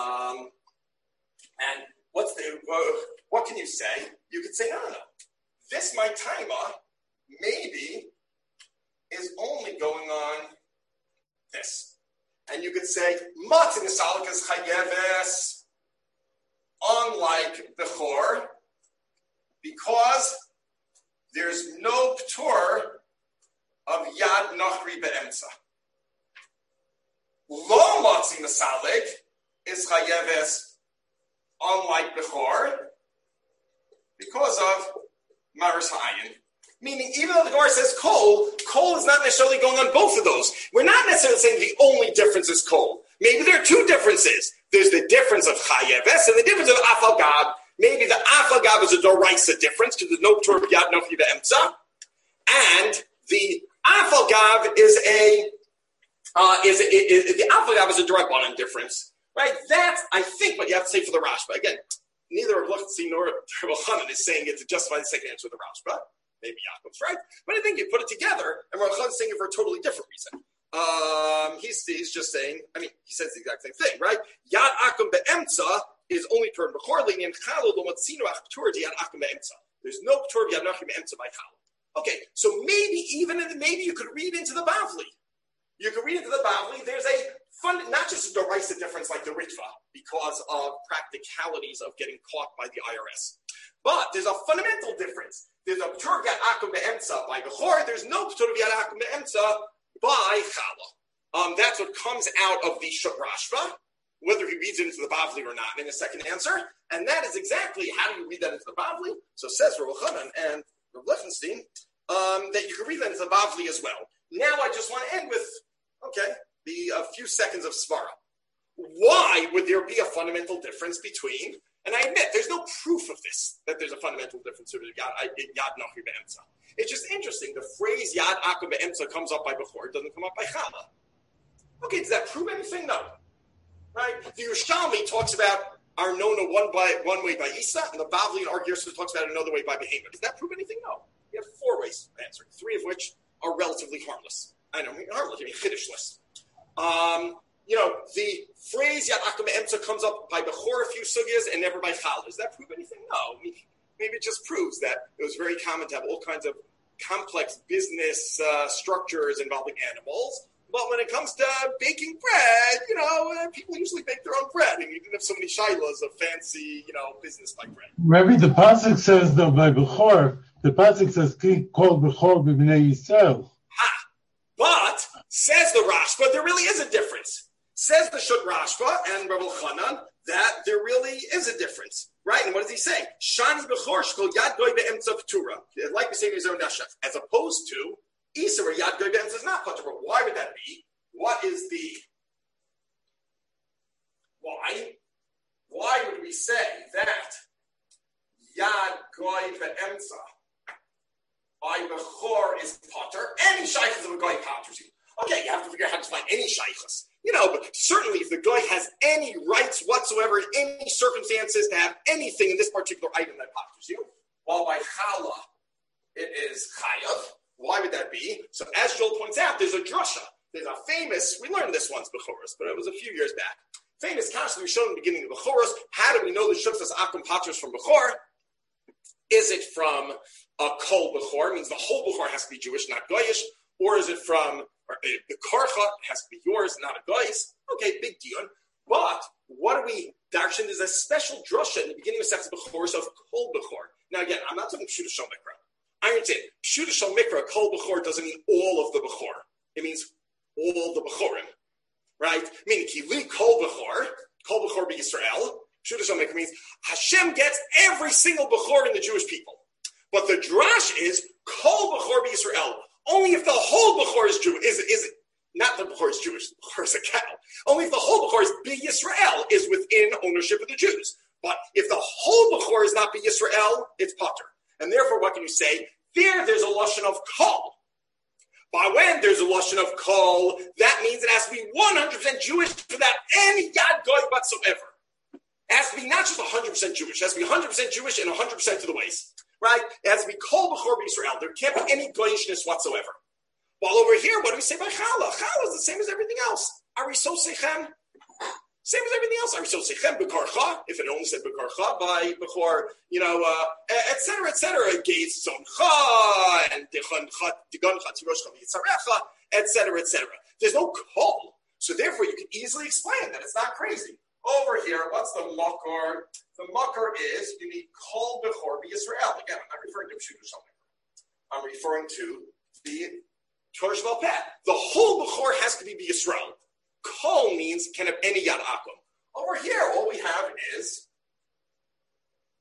And what can you say? You could say, no. This my taima maybe is only going on this. And you could say, Matzin Nisalikas Chayeves, unlike Bechor, because there's no p'tur of Yad Nachri Be'emtza. Lo Matzin Nisalik is Chayeves unlike Bechor, because of Maris Ha'ayin. Meaning, even though the Gemara says Kol is not necessarily going on both of those. We're not necessarily saying the only difference is Kol. Maybe there are two differences. There's the difference of Chayeves and the difference of Afal Gab. Maybe the Afal Gab is a Doraisa difference because there's no Ptur B'Yad Nochi Be'emtza. And the Afal Gab is a direct one difference. Right? That's, I think, what you have to say for the Rashba. Again, neither Rav Lichtenstein nor Rav Chanan is saying it to justify the second answer of the Rashba. Maybe Yaakov's right, but I think you put it together, and Rav Chanan's saying it for a totally different reason. He's just saying, he says the exact same thing, right? Yad akum be'emtza is only per b'chor le'nyan chalo lo matzinu ach p'tur yad akum be'emtza. There's no p'tur yad nachim be'emtza by chalo. Okay, so maybe you could read into the Bavli. You could read into the Bavli. There's a not just a derisa difference like the Ritva because of practicalities of getting caught by the IRS, but there's a fundamental difference. There's a p'tur yad akum be'emtza by b'chor. There's no p'tur yad akum be'emtza by chala. That's what comes out of the Rashba, whether he reads it into the Bavli or not in a second answer. And that is exactly how do you read that into the Bavli? So says Rav Chanan and Rav Lichtenstein that you can read that into the Bavli as well. Now I just want to end with, a few seconds of Svara. Why would there be a fundamental difference between, and I admit there's no proof of this, that there's a fundamental difference between Yad Nochi Be'emtza. It's just interesting. The phrase Yad Akum Be'emtza comes up by Bechor. It doesn't come up by Chala. Okay, does that prove anything? No. Right? The Yerushalmi talks about Arnona one way by Isa, and the Bavli and Argirsa talks about it another way by Behemoth. Does that prove anything? No. You have 4 ways of answering, 3 of which are relatively harmless. Harmless, Chiddishless. The phrase Yad Akum Be'emtza comes up by Bechor a few sugyas and never by Chala. Does that prove anything? No. Maybe it just proves that it was very common to have all kinds of complex business structures involving animals. But when it comes to baking bread, people usually bake their own bread. And you didn't have so many shilas of fancy, business-like bread. Maybe the pasuk says, though, by Bechor, the pasuk says, called Bechor b'bnei Yisrael. But, says the Rashba, there really is a difference. Says the Shut Rashba and Rav Chanan that there really is a difference. Right? And what does he say? Shani Bechor shkol Yad Goy be'emtza p'tura. Like we say in his own Nashaf. As opposed to Isa, where Yad Goy be'emtza is not p'tura. Why would that be? What is the... Why? Why would we say that Yad Goy be'emtza by Bechor is potter? Any shaykhs of a Goy potters you. Okay, you have to figure out how to find any shaykhs. But certainly if the guy has any rights whatsoever in any circumstances to have anything in this particular item that potters you, while by chala it is chayav. Why would that be? So as Joel points out, there's a drasha. There's a famous, we learned this once, Bechoros, but it was a few years back. Famous kasha we showed in the beginning of Bechoros. How do we know the shuktas akum potters from Bechor? Is it from a kol Bechor? Means the whole Bechor has to be Jewish, not Goyish. Or is it from the karcha? It has to be yours, not a guy's. Okay, big deal. But what do we darshan? There's a special drasha in the beginning of Sechus Bechoros of kol Bechor. Now again, I'm not talking Pshuta Shal Mikra. I understand Pshuta Shal Mikra, kol Bechor doesn't mean all of the Bechor. It means all the Bechorim, right? Meaning Kili kol Bechor be Yisrael. Pshuta Shal Mikra means Hashem gets every single Bechor in the Jewish people. But the drash is kol Bechor be Yisrael. Only if the whole Bechor is Jewish, is not the Bechor is Jewish, the Bechor is a cow. Only if the whole Bechor is Be Yisrael is within ownership of the Jews. But if the whole Bechor is not Be Yisrael, it's Potter. And therefore, what can you say? There's a lashon of kol. By when there's a lashon of kol, that means it has to be 100% Jewish without any yad goy whatsoever. It has to be not just 100% Jewish. It has to be 100% Jewish and 100% to the waist. Right? It has to be kol b'chor b'Yisrael. There can't be any goyishness whatsoever. While over here, what do we say by chala? Chala is the same as everything else. Ariso sechem. Same as everything else. Ariso sechem b'karcha. If it only said b'karcha by b'chor, et cetera, gaze zoncha and digoncha tiroshcha v'yitzarecha, et cetera. There's no kol. So therefore, you can easily explain that it's not crazy. Over here, what's the makar? The makar is you need kol bechor b'Yisrael. Again, I'm not referring to Pshuta Shal Mikra. I'm referring to the Torah Shval Peh. The whole bechor has to be b'Yisrael. Kol means can have any yad akum. Over here, all we have is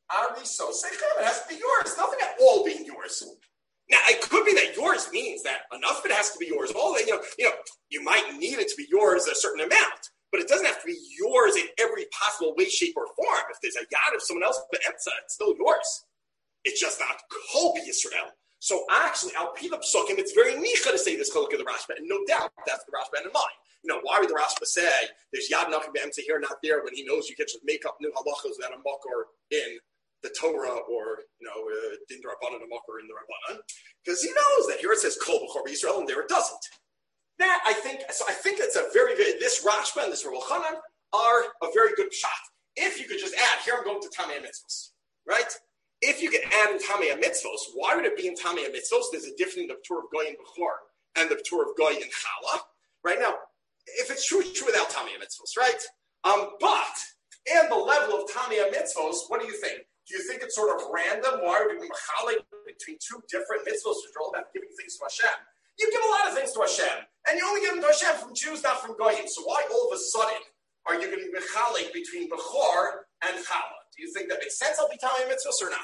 Ariso Sechem. It has to be yours. Nothing at all being yours. Now, it could be that yours means that enough of it has to be yours. All that, you might need it to be yours a certain amount, but it doesn't have to be yours in every possible way, shape, or form. If there's a yad of someone else, it's still yours. It's just not Kol Yisrael. So actually, Al Pi the Psukim, it's very nicha to say this Chiluk of the Rashba, and no doubt that's the Rashba in mind. Why would the Rashba say there's yad nothing be'emtza here, not there, when he knows you can just make up new halachos without a makor in the Torah or din Rabbanan, a makor in the Rabbanan, because he knows that here it says Kol B'chor Yisrael and there it doesn't. That I think it's a very good. This Rashba and this Rav Chanan are a very good shot. If you could just add here, I'm going to Tamei Mitzvos, right? If you can add in Tamei Mitzvos, why would it be in Tamei Mitzvos? There's a difference in the Torah of Goy and B'chor and the Torah of Goy and Chala, right? Now, if it's true without Tamei Mitzvos, right? But in the level of Tamei Mitzvos, what do you think? Do you think it's sort of random? Why would we machalik between two different mitzvos which are all about giving things to Hashem? You give a lot of things to Hashem, and you only give them to Hashem from Jews, not from Goyim. So why all of a sudden are you going to be machalik between Bechor and Chala? Do you think that makes sense? I'll be Tamei Mitzvos or not?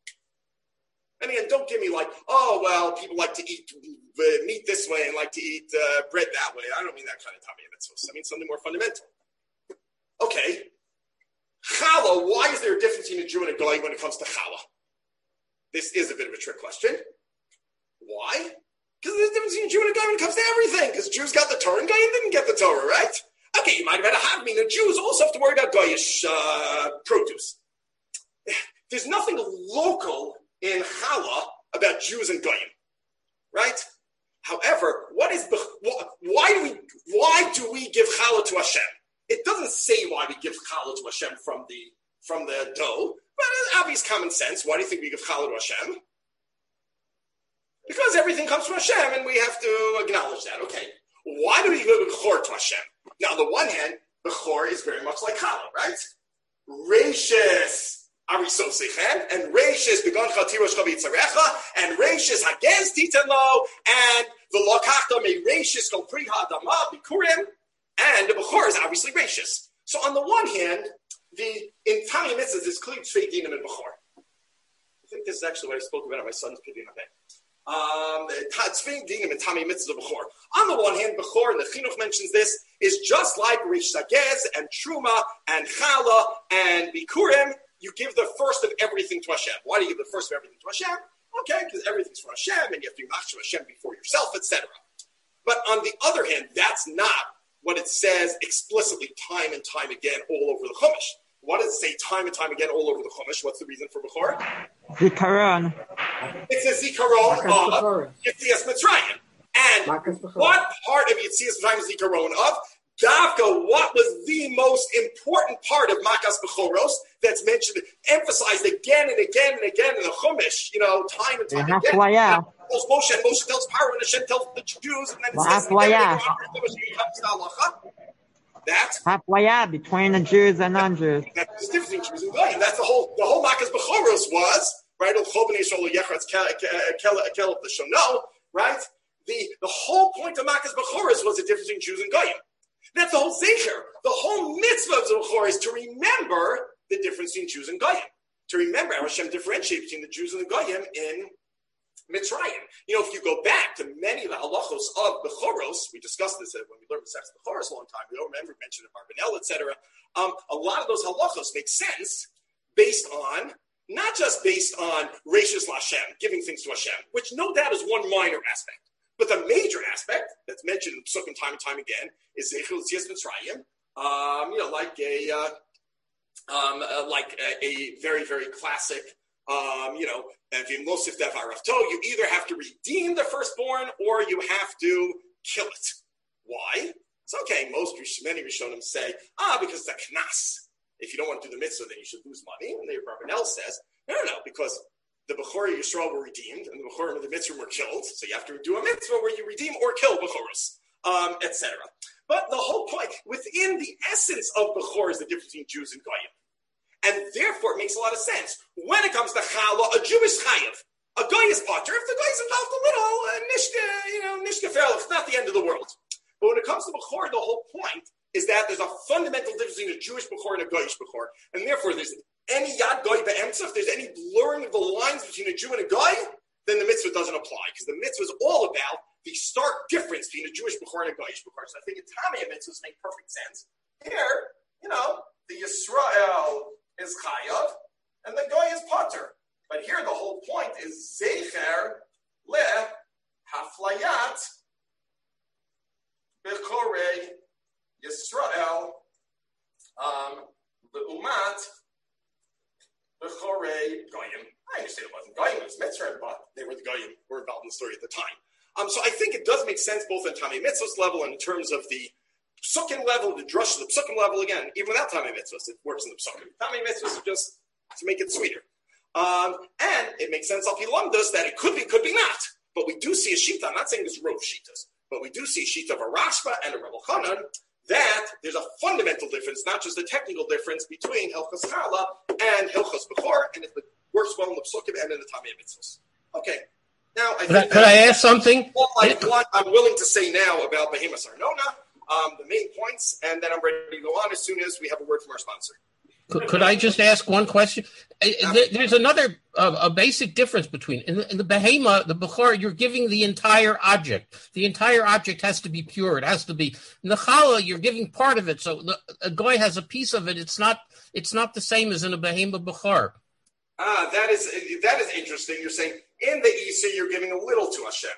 And again, don't give me like, people like to eat meat this way and like to eat bread that way. I don't mean that kind of Tamei Mitzvos. I mean something more fundamental. Okay. Chala, why is there a difference between a Jew and a Goy when it comes to Chala? This is a bit of a trick question. Why? Because there's a difference between a Jew and a Goy when it comes to everything. Because Jews got the Torah and Goyim didn't get the Torah, right? Okay, you might have had a Havmin. The Jews also have to worry about Goyish produce. There's nothing local in Chala about Jews and Goyim, right? However, why do we give Chala to Hashem? It doesn't say why we give challah to Hashem from the dough, but it's obvious common sense. Why do you think we give challah to Hashem? Because everything comes from Hashem, and we have to acknowledge that. Okay, why do we give bechor to Hashem? Now, on the one hand, bechor is very much like challah, right? Reishis ariso sechem, and reishis begon chatirosh chavitzarecha, and reishis against titanlo, and the lokachta me reishis kol pri ha'adama bikurim. And the Bechor is obviously gracious. So on the one hand, in Tamei Mitzvahs, there's clearly Tzvei Dinim and Bechor. I think this is actually what I spoke about at my son's Pidyon Abed. Tzvei Dinim and Tamei Mitzvahs of Bechor. On the one hand, Bechor, and the Chinuch mentions this, is just like Rish Sagez and Truma and Chala and Bikurim. You give the first of everything to Hashem. Why do you give the first of everything to Hashem? Okay, because everything's for Hashem, and you have to be machshav Hashem before yourself, etc. But on the other hand, that's not what it says explicitly time and time again all over the Chumash. What does it say time and time again all over the Chumash? What's the reason for Bechor? Zikaron. It's a Zikaron of Yetzias Mitzrayim. And what part of Yetzias Mitzrayim is Zikaron of? Davka, what was the most important part of Makas Bechoros that's mentioned, emphasized again and again and again in the Chumash, time and time again. Moshe tells Paro and Hashem tells the Jews, and then it says that's Haflaya between the Jews and non-Jews. That's the difference between Jews and Goyim. That's the whole Makas Bechoros was, right? Right? The whole point of Makas Bechoros was the difference between Jews and Goyim. That's the whole Zecher. The whole mitzvah of Bechor is to remember the difference between Jews and Goyim. To remember how Hashem differentiates between the Jews and the Goyim in Mitzrayim. If you go back to many of the halachos of Bechoros, we discussed this when we learned the Sex of Bechoros a long time ago, remember, mentioned in Barbanel, etc. A lot of those halachos make sense not just based on Reishis Lashem, giving things to Hashem, which no doubt is one minor aspect. But the major aspect that's mentioned in Psukim time and time again is Zeichel Yetzias Mitzrayim, like a very, very classic, V'im lo sifteh v'arafto, you either have to redeem the firstborn or you have to kill it. Why? It's okay. Many Rishonim say, because it's a knas. If you don't want to do the mitzvah, then you should lose money. And the Barbanel says, no, because the Bechor Yisrael were redeemed, and the Bechorim of the mitzvah were killed. So you have to do a mitzvah where you redeem or kill Bechoros, etc. But the whole point, within the essence of Bechor, is the difference between Jews and Goyim. And therefore, it makes a lot of sense. When it comes to Chala, a Jew is chayav. A Goy is potter. If the Goy is involved a little, nishka ferel, it's not the end of the world. But when it comes to Bechor, the whole point is that there's a fundamental difference between a Jewish Bechor and a Goyish Bechor. And therefore, there's an any yad goy be'emtza, if there's any blurring of the lines between a Jew and a goy, then the mitzvah doesn't apply, because the mitzvah is all about the stark difference between a Jewish bechor and a goyish bechor. So I think in Tamei mitzvahs make perfect sense. Here, the Yisrael is chayav, and the goy is potter. But here the whole point is zecher le haflayat bechorei Yisrael leumat bechorei goyim. I understand it wasn't goyim, it was mitzvah, but they were the goyim who were involved in the story at the time. So I think it does make sense both on Tamei mitzvahs level and in terms of the psukim level, the drush, the psukim level. Again, even without Tamei mitzvahs, it works in the psukim. Tamei mitzvahs are just to make it sweeter. And it makes sense, Alpi Lamdas, that it could be not. But we do see a shita, I'm not saying there's rove shitas, but we do see a shita of a Rashba and a Rebbe Chanan, that there's a fundamental difference, not just a technical difference, between Hilchos Chala and Hilchos Bechor, and it works well in the psukim and in the Tamei mitzvahs. Okay. Now, could I ask something? What I'm willing to say now about Behemoth Arnona, the main points, and then I'm ready to go on as soon as we have a word from our sponsor. Could I just ask one question? There's another a basic difference between in the behema, the bechor. You're giving the entire object. The entire object has to be pure. It has to be. In the challah, you're giving part of it. So a goy has a piece of it. It's not the same as in a behema bechor. That is interesting. You're saying in the Isa you're giving a little to Hashem.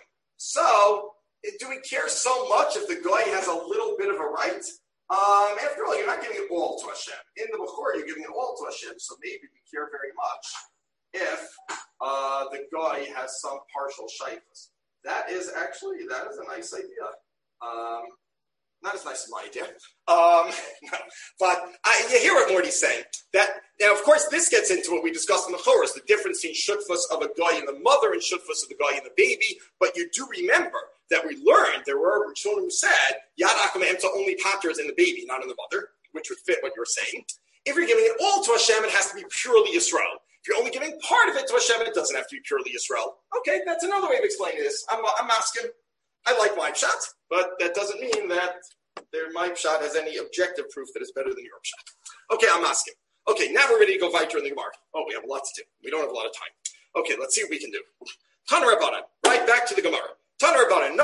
So do we care so much if the goy has a little bit of a right? After all, you're not giving it all to Hashem. In the Bechor, you're giving it all to Hashem, so maybe we care very much if the guy has some partial shaykhs. That is a nice idea. Not as nice as my idea. No. But you hear what Morty's saying. Now, of course, this gets into what we discussed in the Choros, the difference between shutfus of a guy and the mother and shutfus of the guy and the baby. But you do remember that we learned there were Rishonim who said Yad Akum Emta only patters in the baby, not in the mother, which would fit what you're saying. If you're giving it all to Hashem, it has to be purely Yisrael. If you're only giving part of it to Hashem, it doesn't have to be purely Yisrael. Okay, that's another way of explaining this. I'm asking. I like my pshat, but that doesn't mean that my pshat has any objective proof that it's better than your pshat. Okay, I'm asking. Okay, now we're ready to go weiter in the Gemara. Oh, we have a lot to do. We don't have a lot of time. Okay, let's see what we can do. Tana Rabbanan, right back to the Gemara. Tana Rabbanan,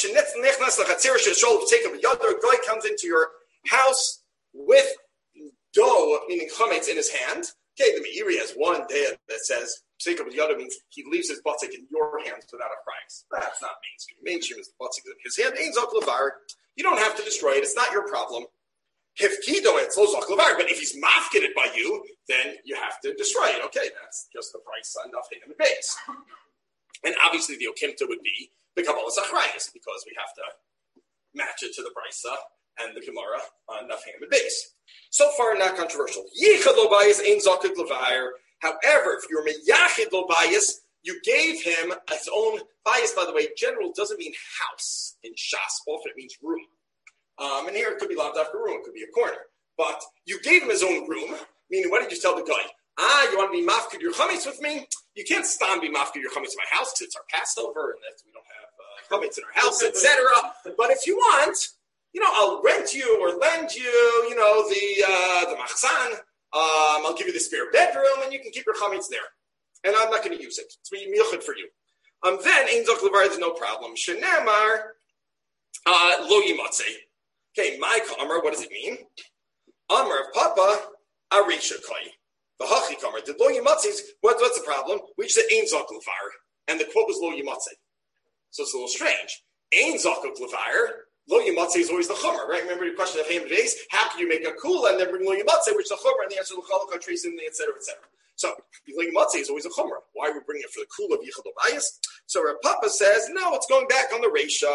a guy comes into your house with dough, meaning chametz, in his hand. Okay, the Meiri has one day that says Pseika B'Yada means he leaves his butzik in your hands without a price. That's not mainstream. Mainstream is the butzik in his hand. Ein zok levar. You don't have to destroy it. It's not your problem. Hifkido and zok levar. But if he's mafkided by you, then you have to destroy it. Okay, that's just the price on Daf Hein base. And obviously the Okimta would be the Kabbalah Zachrayas, because we have to match it to the Brisa and the Gemara on Daf Hein base. So far, not controversial. Yichad lo bayis ein zakik levair. However, if you're meyachid lo bayis, you gave him his own bayis. By the way, general doesn't mean house in Shas. Often it means room. And here it could be lav dafka room. It could be a corner. But you gave him his own room. Meaning, what did you tell the guy? You want to be mafkid your chametz with me? You can't stand be mafkid your chametz in my house because it's our Passover and that we don't have chametz in our house, etc. But if you want, I'll rent you or lend you, the machzan. I'll give you the spare bedroom, and you can keep your chametz there. And I'm not going to use it. It's milchid for you. Then ein zok levar, there's no problem. Shenemar lo yimatzei. Okay, my kamar. What does it mean? Amar of Papa arisha koi. The hachi kamar did lo yimatzei. What's the problem? We just said ein zok levar, and the quote was lo yimatzei. So it's a little strange. Ein zok levar. Lo Yimatzei is always the Chumrah, right? Remember the question of Haim Days? How can you make a kula and then bring Lo Yimatzei, which is the Chumrah, and the answer to the Chalakha trace in the etc., etc. So Lo Yimatzei is always a Chumrah. Why are we bringing it for the kula of Yichad Obayis? So Rav Papa says, no, it's going back on the Reisha.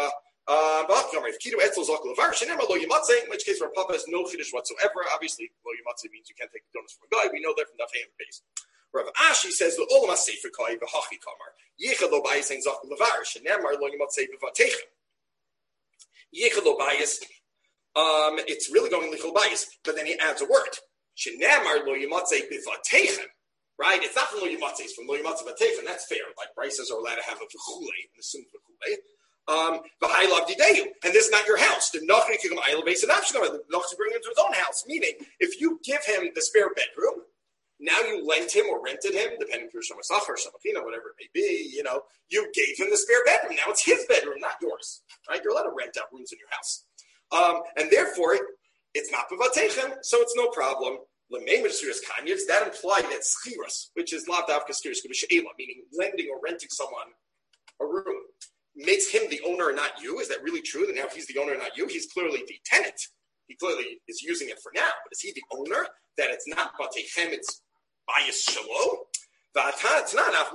In which case Rav Papa has no chiddush whatsoever. Obviously, Lo Yimatzei means you can't take the donuts from a guy. We know that from the Haim Days. Rav Ashi says, the Olam HaSefer Kai v'Hachi Kamar Yichad Obayis ain't Zok Levar Shenemar Lo Yimatzei b'Vatechem. Yichad lo bayis, it's really going lichol bayis, but then he adds a word. Shenamar lo yimatzei b'vatechem, right? It's not from lo yimatzei, it's from lo yimatzei b'vatechem. That's fair. Like Brisas are allowed to have a v'chulei, an assumed v'chulei. V'hailav dideyu, and this is not your house. The nachri kigam ayil base and option. The nachri bring him to his own house. Meaning, if you give him the spare bedroom, Now you lent him or rented him, depending if you're Shamasach or Shamachina, whatever it may be, you gave him the spare bedroom. Now it's his bedroom, not yours, right? You're allowed to rent out rooms in your house. And therefore, it's not Bevatechem, so it's no problem. That implied that Schiras, which is Lav Davka Skiras K'B'She'ela, meaning lending or renting someone a room, makes him the owner and not you. Is that really true? That now if he's the owner and not you, he's clearly the tenant. He clearly is using it for now. But is he the owner? That it's not Batechem, it's Bayis Shalo. It's not enough.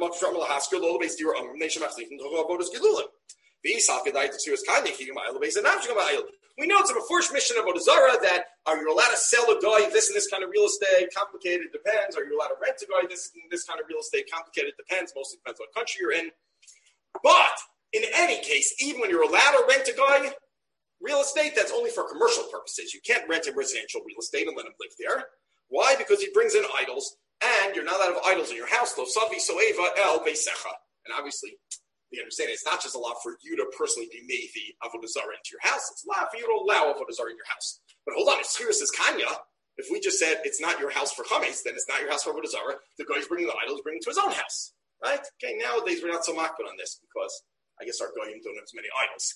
We know it's a first mission of Odazara that are you allowed to sell a guy this and this kind of real estate? Complicated, depends. Are you allowed to rent a guy this and this kind of real estate? Complicated, depends. Mostly depends what country you're in. But in any case, even when you're allowed to rent a guy real estate, that's only for commercial purposes. You can't rent him residential real estate and let him live there. Why? Because he brings in idols, and you're not allowed to have idols in your house. Lo savi soeva el beisecha. And obviously, the understanding it's not just a lot for you to personally be made the avodah zarah into your house. It's a lot for you to allow avodah zarah in your house. But hold on, if Schiras is Kanya, if we just said it's not your house for chametz, then it's not your house for avodah zarah. The guy's bringing the idols, bringing to his own house, right? Okay, nowadays we're not so makbid on this because I guess our goyim don't have as many idols.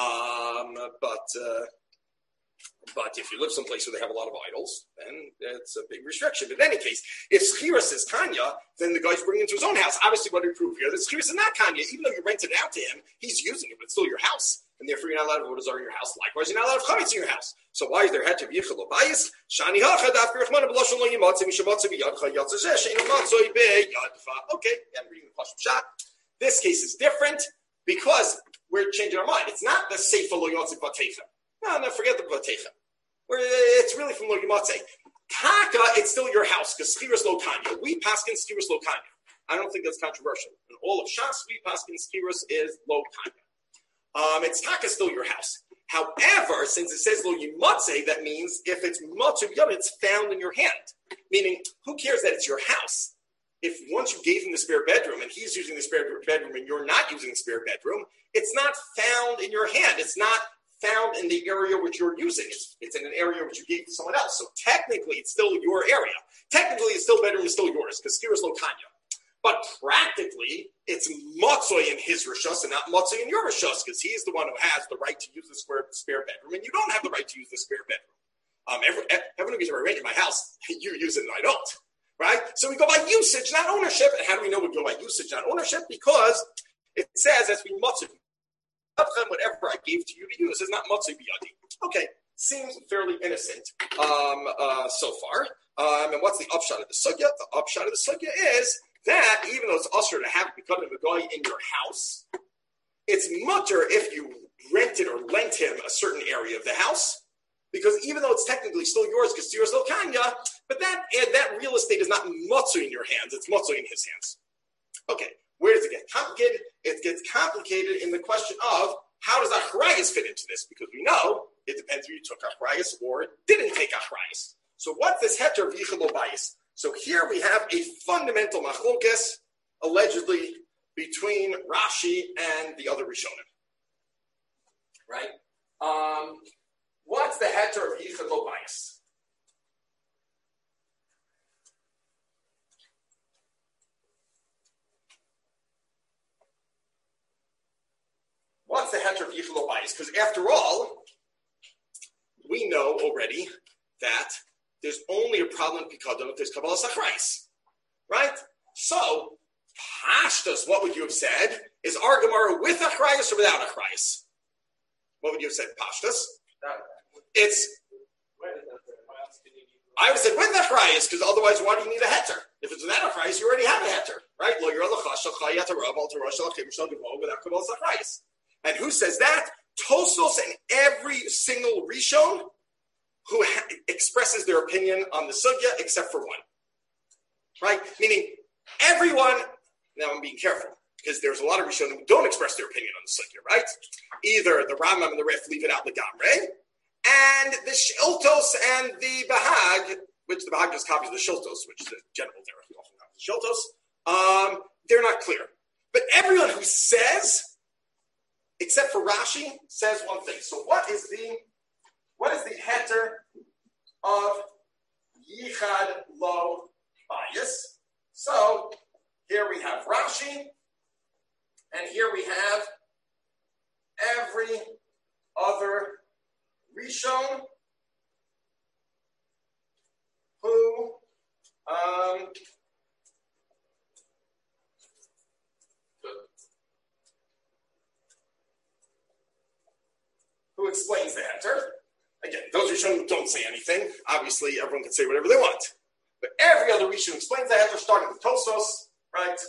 But if you live someplace where they have a lot of idols, then it's a big restriction. But in any case, if Schiras is Kanya, then the guy's bringing it to his own house. Obviously, what do we prove here? That Schiras is not Kanya. Even though you rent it out to him, he's using it, but it's still your house. And therefore, you're not allowed to avodah zarah in your house. Likewise, you're not allowed to have chametz in your house. So why is there had to be yichel bayis? Shani hacha daf birchman b'lashon lo yimatze mishamatze b'yadcha yatzeh she'enu matzoi b'yadcha. Okay, I'm reading the Pashut Pshat. This case is different because we're changing our mind. It's not the seifa lo yatzik bateicha. No, forget the bateicha. It's really from lo yimatze. Taka, it's still your house because Schiras lo Kanya. We paskin Schiras lo Kanya. I don't think that's controversial. In all of Shas, we paskin Schiras is lo Kanya. It's Taka still your house. However, since it says lo yimatze, that means if it's matzu b'yad, it's found in your hand. Meaning, who cares that it's your house? If once you gave him the spare bedroom and he's using the spare bedroom and you're not using the spare bedroom, it's not found in your hand. It's not found in the area which you're using. It's in an area which you gave to someone else. So technically, it's still your area. Technically, it's still bedroom is still yours because Schiras lo Kanya. But practically, it's Matzoi in his Rishus and not Matzoi in your Rishus because he's the one who has the right to use the spare bedroom and you don't have the right to use the spare bedroom. Everyone who gets ever rented my house, you use it and I don't. Right? So we go by usage, not ownership. And how do we know we go by usage, not ownership? Because it says as we Matzoi. Whatever I gave to you to use is not Matzoi b'yadi. Okay, seems fairly innocent so far. And what's the upshot of the sugya? The upshot of the sugya is that even though it's usher to have become a guy in your house, it's mutter if you rented or lent him a certain area of the house, because even though it's technically still yours, because Schiras lo Kanya, but that real estate is not Matzoi in your hands, it's Matzoi in his hands. Okay. Where does it get complicated? It gets complicated in the question of how does achrayus fit into this? Because we know it depends if you took achrayus or didn't take achrayus. So what's this heter of yichel lo bayis? So here we have a fundamental machlokes, allegedly, between Rashi and the other Rishonim. Right? What's the heter of yichel lo bayis? What's the heter of yichel lo bayis? Because after all, we know already that there's only a problem in Pikadon if there's Kabbalas Achrayus. Right? So, Pashtus, what would you have said? Is our Gemara with Achrayus or without Achrayus? What would you have said, Pashtus? I would have said with Achrayus, because otherwise, why do you need a heter? If it's without Achrayus, you already have a heter. Right? Lo yer l'chash shel chayat harav al torah shel achim shel gevol without Kabbalas Achrayus. And who says that? Tosfos and every single Rishon who expresses their opinion on the sugya except for one. Right? Meaning everyone, now I'm being careful, because there's a lot of Rishonim who don't express their opinion on the sugya, right? Either the Rambam and the Rif leave it out legamre, and the Shiltos and the Bahag, which the Bahag just copies the Shiltos, which is the general derech, we often copy the Shiltos, they're not clear. But everyone who says, except for Rashi, says one thing. So what is the heter of Yichad Lo bias. So here we have Rashi, and here we have every other Rishon who explains the heter. Again, those Rishonim don't say anything. Obviously, everyone can say whatever they want. But every other Rishon explains the heter, starting with Tosfos, right?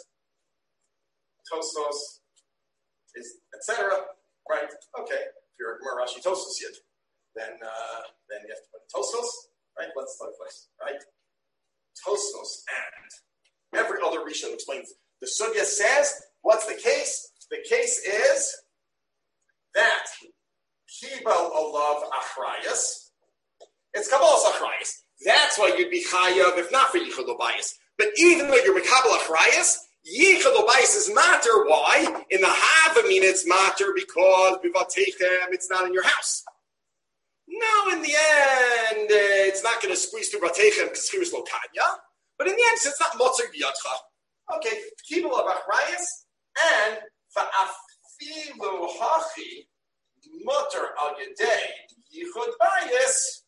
Tosfos is etc. Right? Okay. If you're a Gemara Rashi Tosfos yet, then you have to put Tosfos, right? Let's start place, right? Tosfos and every other Rishon explains. The Sugya says, what's the case? The case is that Kibel Olav Achrayas. It's Kabbalas Achrayas. That's why you'd be Chayav if not for Yichud L'Bayis. But even though you're Mekabel Achrayas, Yichud L'Bayis is matter. Why? In the Havamina it's matter because Bivatechem, it's not in your house. No, in the end, it's not going to squeeze through Vatechem because Chiris Lokanya. But in the end, it's not Motzer B'Yadcha. Okay, Kibel Olav Achrayas and Fa'afilu Hachi Mutter al Yedei Yichud Bayis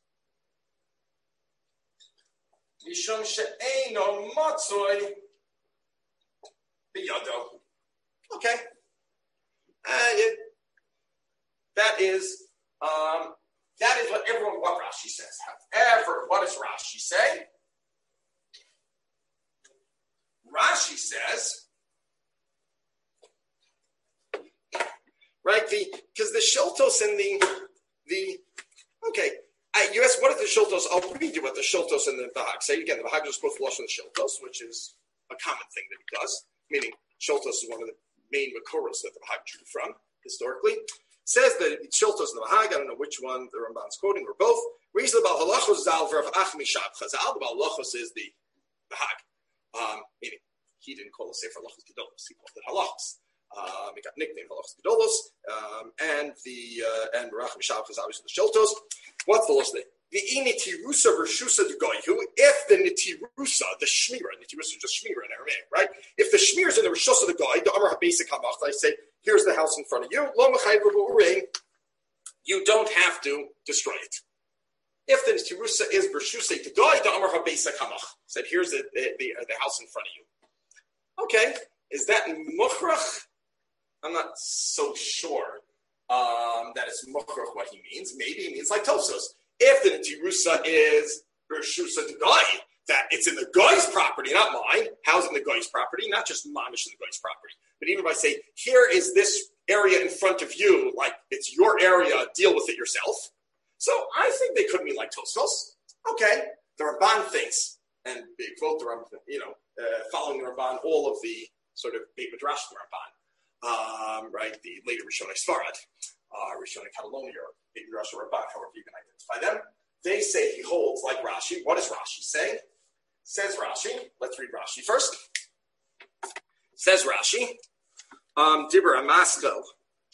Mishum She'eino Matzoi B'Yado. Okay, that is what Rashi says. However, what does Rashi say? Rashi says, right? Because the Shiltos and the okay. You ask, what are the Shiltos? I'll read you what the Shiltos and the Bahag say. Again, the Bahag is supposed to wash on the Shiltos, which is a common thing that he does. Meaning, Shiltos is one of the main Makoros that the Bahag drew from historically. Says that Shiltos and the Bahag, I don't know which one the Ramban's quoting, or both. Reason about Halachos Zal V'Rav Achmi Shab Chazal. The Halachos is the Bahag. Meaning, he didn't call it Sefer Halachos Gedolos. He called it Halachos. It got nicknamed Halachos Gedolos, and Rachmi Shab Chazal is the Shiltos. What's the list? The Nitirusa Vershusa Degoihu. If the Nitirusa, the Shmira, Nitirusa is just Shmira in Aramaic, right? If the Shmira is in the Reshusa Degoy, the Amar HaBasic HaMach, I say, here's the house in front of you. Lo Mechayv Uring. You don't have to destroy it. If the Nitirusa is Vershusa Degoy, the Amar HaBasic HaMach said, here's the house in front of you. Okay, is that Mukhrach? I'm not so sure that it's Mukhrach what he means. Maybe he means like Tosos. If the Nitirusa is Bershusa Degoy, that it's in the Goy's property, not mine. How's in the Goy's property? Not just mamish in the Goy's property. But even if I say, here is this area in front of you, like it's your area, deal with it yourself. So I think they could mean like Tosfos. Okay, the Ramban thinks, and they quote the Ramban, following the Ramban, all of the sort of Beit Midrash Ramban, right? The later Rishonei Sfarad, Rishonei Catalonia, or Beit Midrash Ramban, however you can identify them. They say he holds like Rashi. What does Rashi say? Says Rashi. Let's read Rashi first. Says Rashi. Dibur Amasko.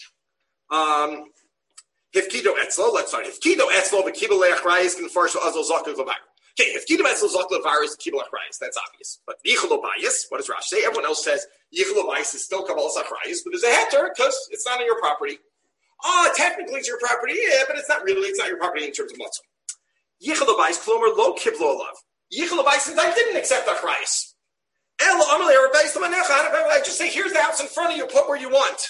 Hifkido Etzlo. Let's start. Hifkido Etzlo. V'kibel le'achrayis can farsh azol zakul v'var. Okay, Hifkido Etzlo zakul v'var is kibel achrayis. That's obvious. But yichlo bayis. What does Rashi say? Everyone else says yichlo bayis is still kabbalas achrayis, but there's a heter because it's not on your property. Technically it's your property, yeah, but it's not really. It's not your property in terms of matzah. Yichlo bayis klomer lo kiblo olav. Yichlo bayis since I didn't accept achrayis. I just say, here's the house in front of you, put where you want.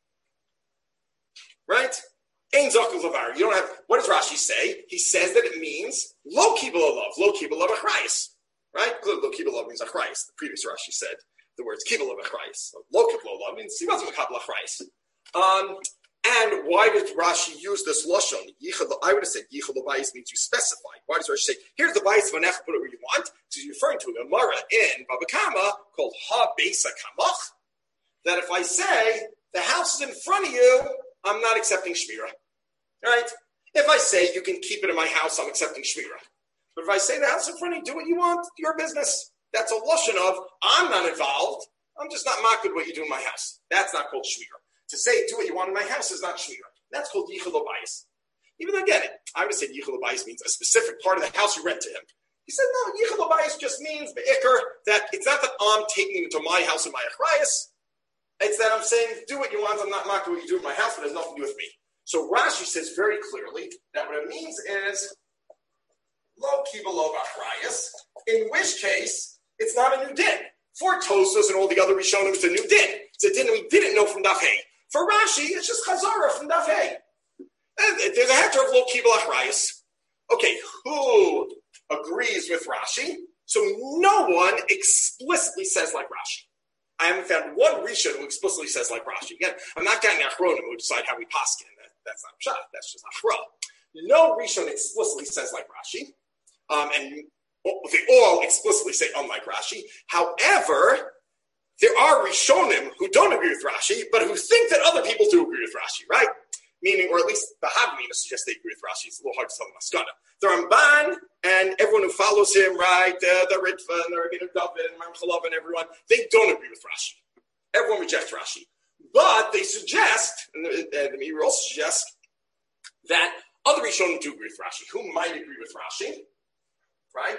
Right? Ein zakul lavar. You don't have, what does Rashi say? He says that it means lo kibel olav, lo kibel of achrayis. Right? Lo kibel olav means achrayis. The previous Rashi said the words kibel of achrayis. Lo kibel olav means he wasn't makabel achrayis. And why did Rashi use this lashon? I would have said yichud l'bayis means you specify. Why does Rashi say, here's the bayis v'nech, put it where you want? So he's referring to a Gemara in Baba Kama called Ha Beisa Kamach, that if I say, the house is in front of you, I'm not accepting Shmira. Right? If I say, you can keep it in my house, I'm accepting Shmira. But if I say, the house in front of you, do what you want, your business. That's a lashon of, I'm not involved, I'm just not maked what you do in my house. That's not called Shmira. To say, do what you want in my house is not Shmira. That's called Yichud L'Bayis. Even though, again, I would say Yichud L'Bayis means a specific part of the house you rent to him. He said, no, Yichud L'Bayis just means be'ikr, that it's not that I'm taking it into my house and my achrayas. It's that I'm saying, do what you want, I'm not doing what you do in my house, but it has nothing to do with me. So Rashi says very clearly that what it means is lo kiva lo achrayas, in which case it's not a new din. For Tosfos and all the other Rishonim, it's a new din. It's a din we didn't know from Daf Hey. For Rashi, it's just Chazara from Daf Hey. And there's a heter of lo kiva achrayas. Okay, who agrees with Rashi? So no one explicitly says like Rashi. I haven't found one Rishon who explicitly says like Rashi. Again, I'm not getting Achronim who decide how we paskin. That's not Pshat. That's just Achra. No Rishon explicitly says like Rashi. And they all explicitly say unlike Rashi. However, there are Rishonim who don't agree with Rashi, but who think that other people do agree with Rashi, right? Meaning, or at least the Havamina suggests they agree with Rashi. It's a little hard to tell the Maskana. The Ramban and everyone who follows him, right, the Ritva and the Rabbeinu David and Marim and everyone, they don't agree with Rashi. Everyone rejects Rashi. But they suggest, and the Meir also suggests, that other Rishonim do agree with Rashi. Who might agree with Rashi? Right?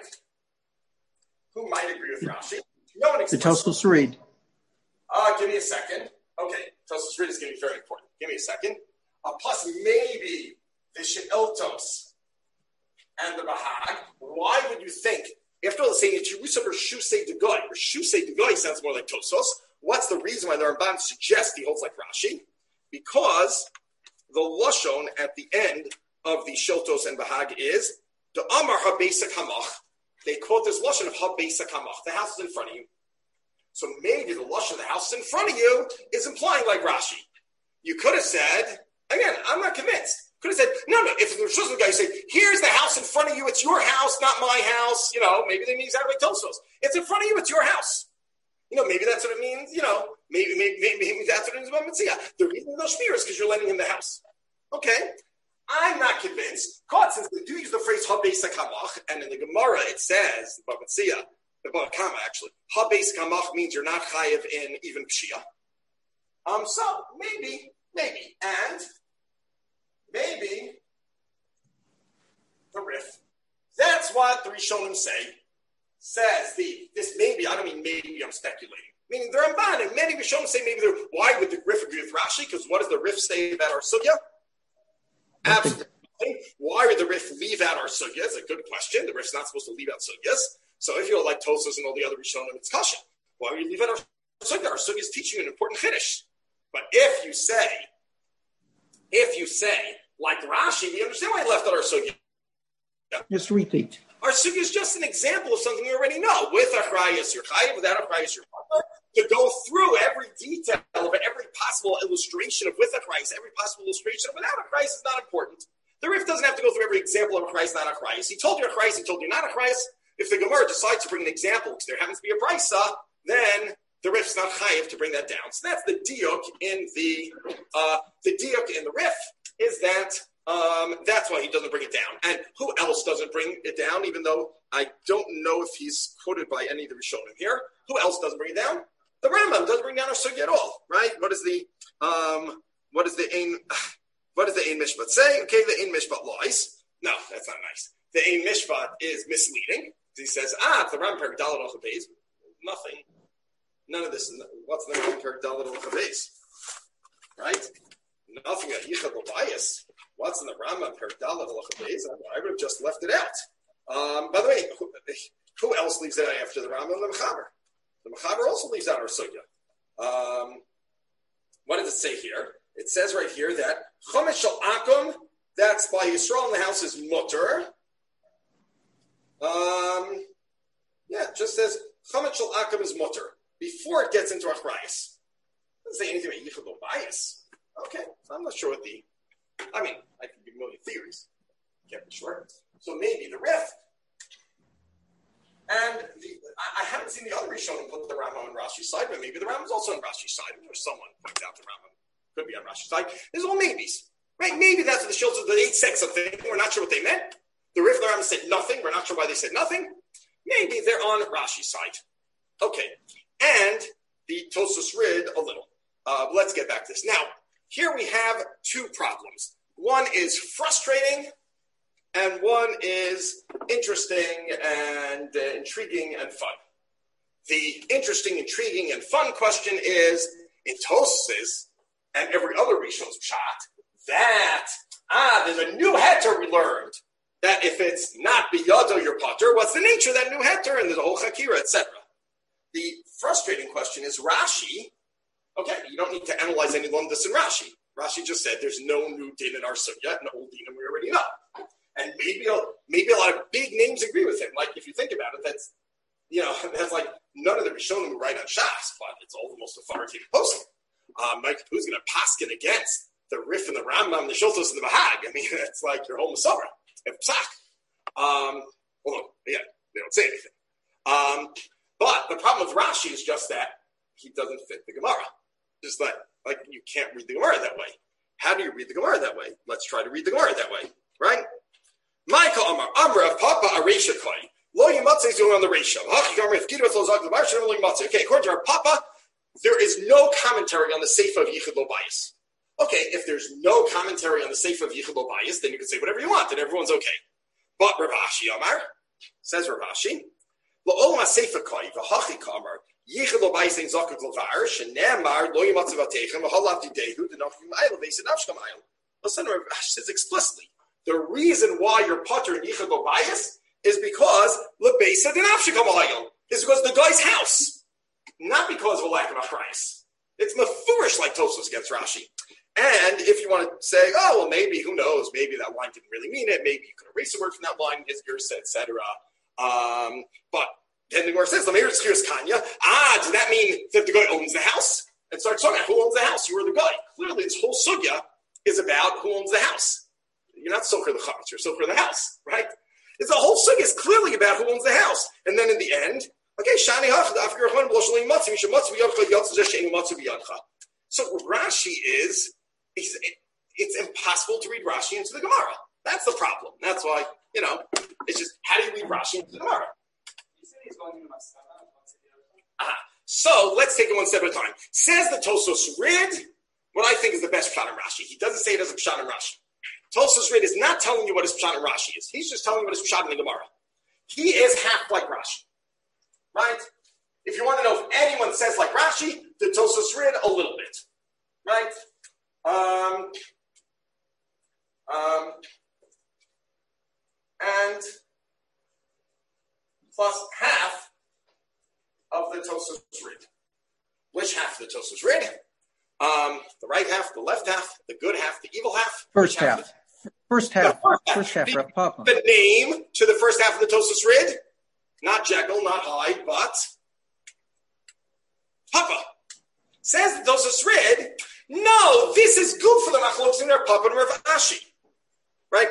Who might agree with Rashi? No one the Tosfos read. Give me a second. Okay, Tosfos read is going to be very important. Give me a second. Plus, maybe the She'eltos and the Bahag. Why would you think, after all, saying it's Yerusha or Shusei Degoy, or Shusei Degoy sounds more like Tosfos. What's the reason why the Ramban suggests he holds like Rashi? Because the Lashon at the end of the She'eltos and Bahag is the Amar HaBeisek Hamach. They quote this Lashon of HaBeisek Hamach. The house is in front of you. So maybe the Lashon of the house in front of you is implying like Rashi. You could have said, again, I'm not convinced. Could have said, no, if the Rosh guy say, here's the house in front of you, it's your house, not my house, maybe they mean exactly like Tosfos. It's in front of you, it's your house. Maybe that's what it means, maybe that's what it means about Mitzvah. The reason no shmir is because you're lending him the house. Okay? I'm not convinced. Since they do use the phrase ha-beis kamach, and in the Gemara it says, about Mitzvah, about Kama actually, ha-beis kamach means you're not chayev in even Pshia. So maybe, and maybe the Rif. That's what the Rishonim says this maybe, I don't mean maybe, I'm speculating. Meaning the Ramban and many Rishonim say maybe why would the Rif agree with Rashi? Because what does the Rif say about our sugya? Absolutely. Why would the Rif leave out our sugya? It's a good question. The Rif's not supposed to leave out sugyas. So if you're like Tosfos and all the other Rishonim, it's kasha. Why would you leave out our sugya? Our sugya is teaching you an important chiddush. But if you say, like Rashi, we understand why he left out our sugya. Just repeat. Our sugya is just an example of something we already know. With achrayas, you're chayiv. Without achrayas, you're chayiv. To go through every detail of it, every possible illustration of with achrayas, every possible illustration of without achrayas is not important. The Rif doesn't have to go through every example of achrayas, not achrayas. He told you achrayas, he told you not achrayas. If the Gemara decides to bring an example, because there happens to be a brisa, then the Rif's not chayiv to bring that down. So that's the diuk in the Rif is that that's why he doesn't bring it down. And who else doesn't bring it down? Even though I don't know if he's quoted by any of the Rishonim here. Who else doesn't bring it down? The Rambam doesn't bring down our sugya at all, right? What does the Ein Mishpat say? Okay, the Ein Mishpat lies. No, that's not nice. The Ein Mishpat is misleading. He says, the Rambam Perek Dalet Al Chavez. Nothing. None of this. What's the Rambam Perek Dalet Al Chavez? Right? Nothing at Yichud L'Bayis. What's in the Rambam Perek Dalet Al Chavez? I would have just left it out. By the way, who else leaves it out after the Rambam? The Mechaber. The Mechaber also leaves out our sugya. What does it say here? It says right here that Chomesh Shel Akum, that's by Yisrael in the house, is mutter. It just says Chomesh Shel Akum is mutter before it gets into Achrayas. It doesn't say anything about Yichud L'Bayis. Okay, I'm not sure what I can give a million theories. Can't be sure. So maybe the Rif. And I haven't seen the other Rishonim put the Rambam on Rashi's side, but maybe the Rambam's also on Rashi's side. Or someone points out the Rambam could be on Rashi's side. There's all maybes, right? Maybe that's what the Shilts of the 8 said something. We're not sure what they meant. The Rif and the Rambam said nothing. We're not sure why they said nothing. Maybe they're on Rashi's side. Okay. And the Tosfos Rid a little. Let's get back to this. Now, here we have two problems. One is frustrating, and one is interesting and intriguing and fun. The interesting, intriguing, and fun question is, in Tosfos and every other Rishon's Pshat, that, there's a new heter we learned, that if it's not biyado your potter, what's the nature of that new heter, and there's a whole chakira, etc. The frustrating question is Rashi. Okay, you don't need to analyze any Lumdus in Rashi. Rashi just said there's no new din in our sugya, and old din we already know. And maybe a lot of big names agree with him. Like, if you think about it, that's like none of the Rishonim who write on Shas, but it's all the most authoritative posting. Like, who's going to paskin against the Rif and the Rambam, the Shultos and the Bahag? I mean, it's like your whole Masavra and Psak. Although, yeah, they don't say anything. But the problem with Rashi is just that he doesn't fit the Gemara. Just like you can't read the Gemara that way. How do you read the Gemara that way? Let's try to read the Gemara that way, right? Michael Amar, of Papa Aresha Koi. Lo Yimatze is going on the ratio. Okay, according to our Papa, there is no commentary on the Sefer of Yichud Lo Bayis. Okay, if there's no commentary on the Sefer of Yichud Lo Bayis, then you can say whatever you want, and everyone's okay. But Rav Ashi Amar, says Rav Ashi, Lo Olam HaSefer Koi, V'hachi Kamar, Yichud Lo Bayis Ein Zakuk Levar, Shenemar, Lo Yimatze Vatechem, V'halav Didehu, D'Nachim Ayel, V'Esid Avshkam Ayel. Listen, Rav Ashi says explicitly, the reason why you're potter in Yichud Lo Bayis is because Lebeisa D'Nafshkam Ayel, is because the guy's house, not because of a lack of achrayus. It's mefurish like Tosfos against Rashi. And if you want to say, oh, well, maybe, who knows, maybe that line didn't really mean it, maybe you could erase a word from that line, his Gersa, etc. But then the Gemara says, does that mean that the guy owns the house? And starts talking about who owns the house, you are the guy. Clearly, this whole sugya is about who owns the house. You're not socher the chametz, you're socher the house, right? It's the whole sugya is clearly about who owns the house. And then in the end, okay, shani hach, so what Rashi is, it's impossible to read Rashi into the Gemara. That's the problem. That's why, it's just, how do you read Rashi into the Gemara? So let's take it one step at a time. Says the Tosfos Rid, what I think is the best pshat in Rashi. He doesn't say it as a pshat in Rashi. Tosfos Rid is not telling you what his pshat in Rashi is. He's just telling you what his pshat in the Gemara. He is half like Rashi. Right? If you want to know if anyone says like Rashi, the Tosfos Rid a little bit. Right? And plus half of the Tosfos Rid. Which half of the Tosfos Rid? The right half, the left half, the good half, the evil half. First half. First half, Papa. The name to the first half of the Tosfos Rid, not Jekyll, not Hyde, but Papa. Says the Tosfos Rid, no, this is good for the machlokes in their Papa and Rav Ashi. Right?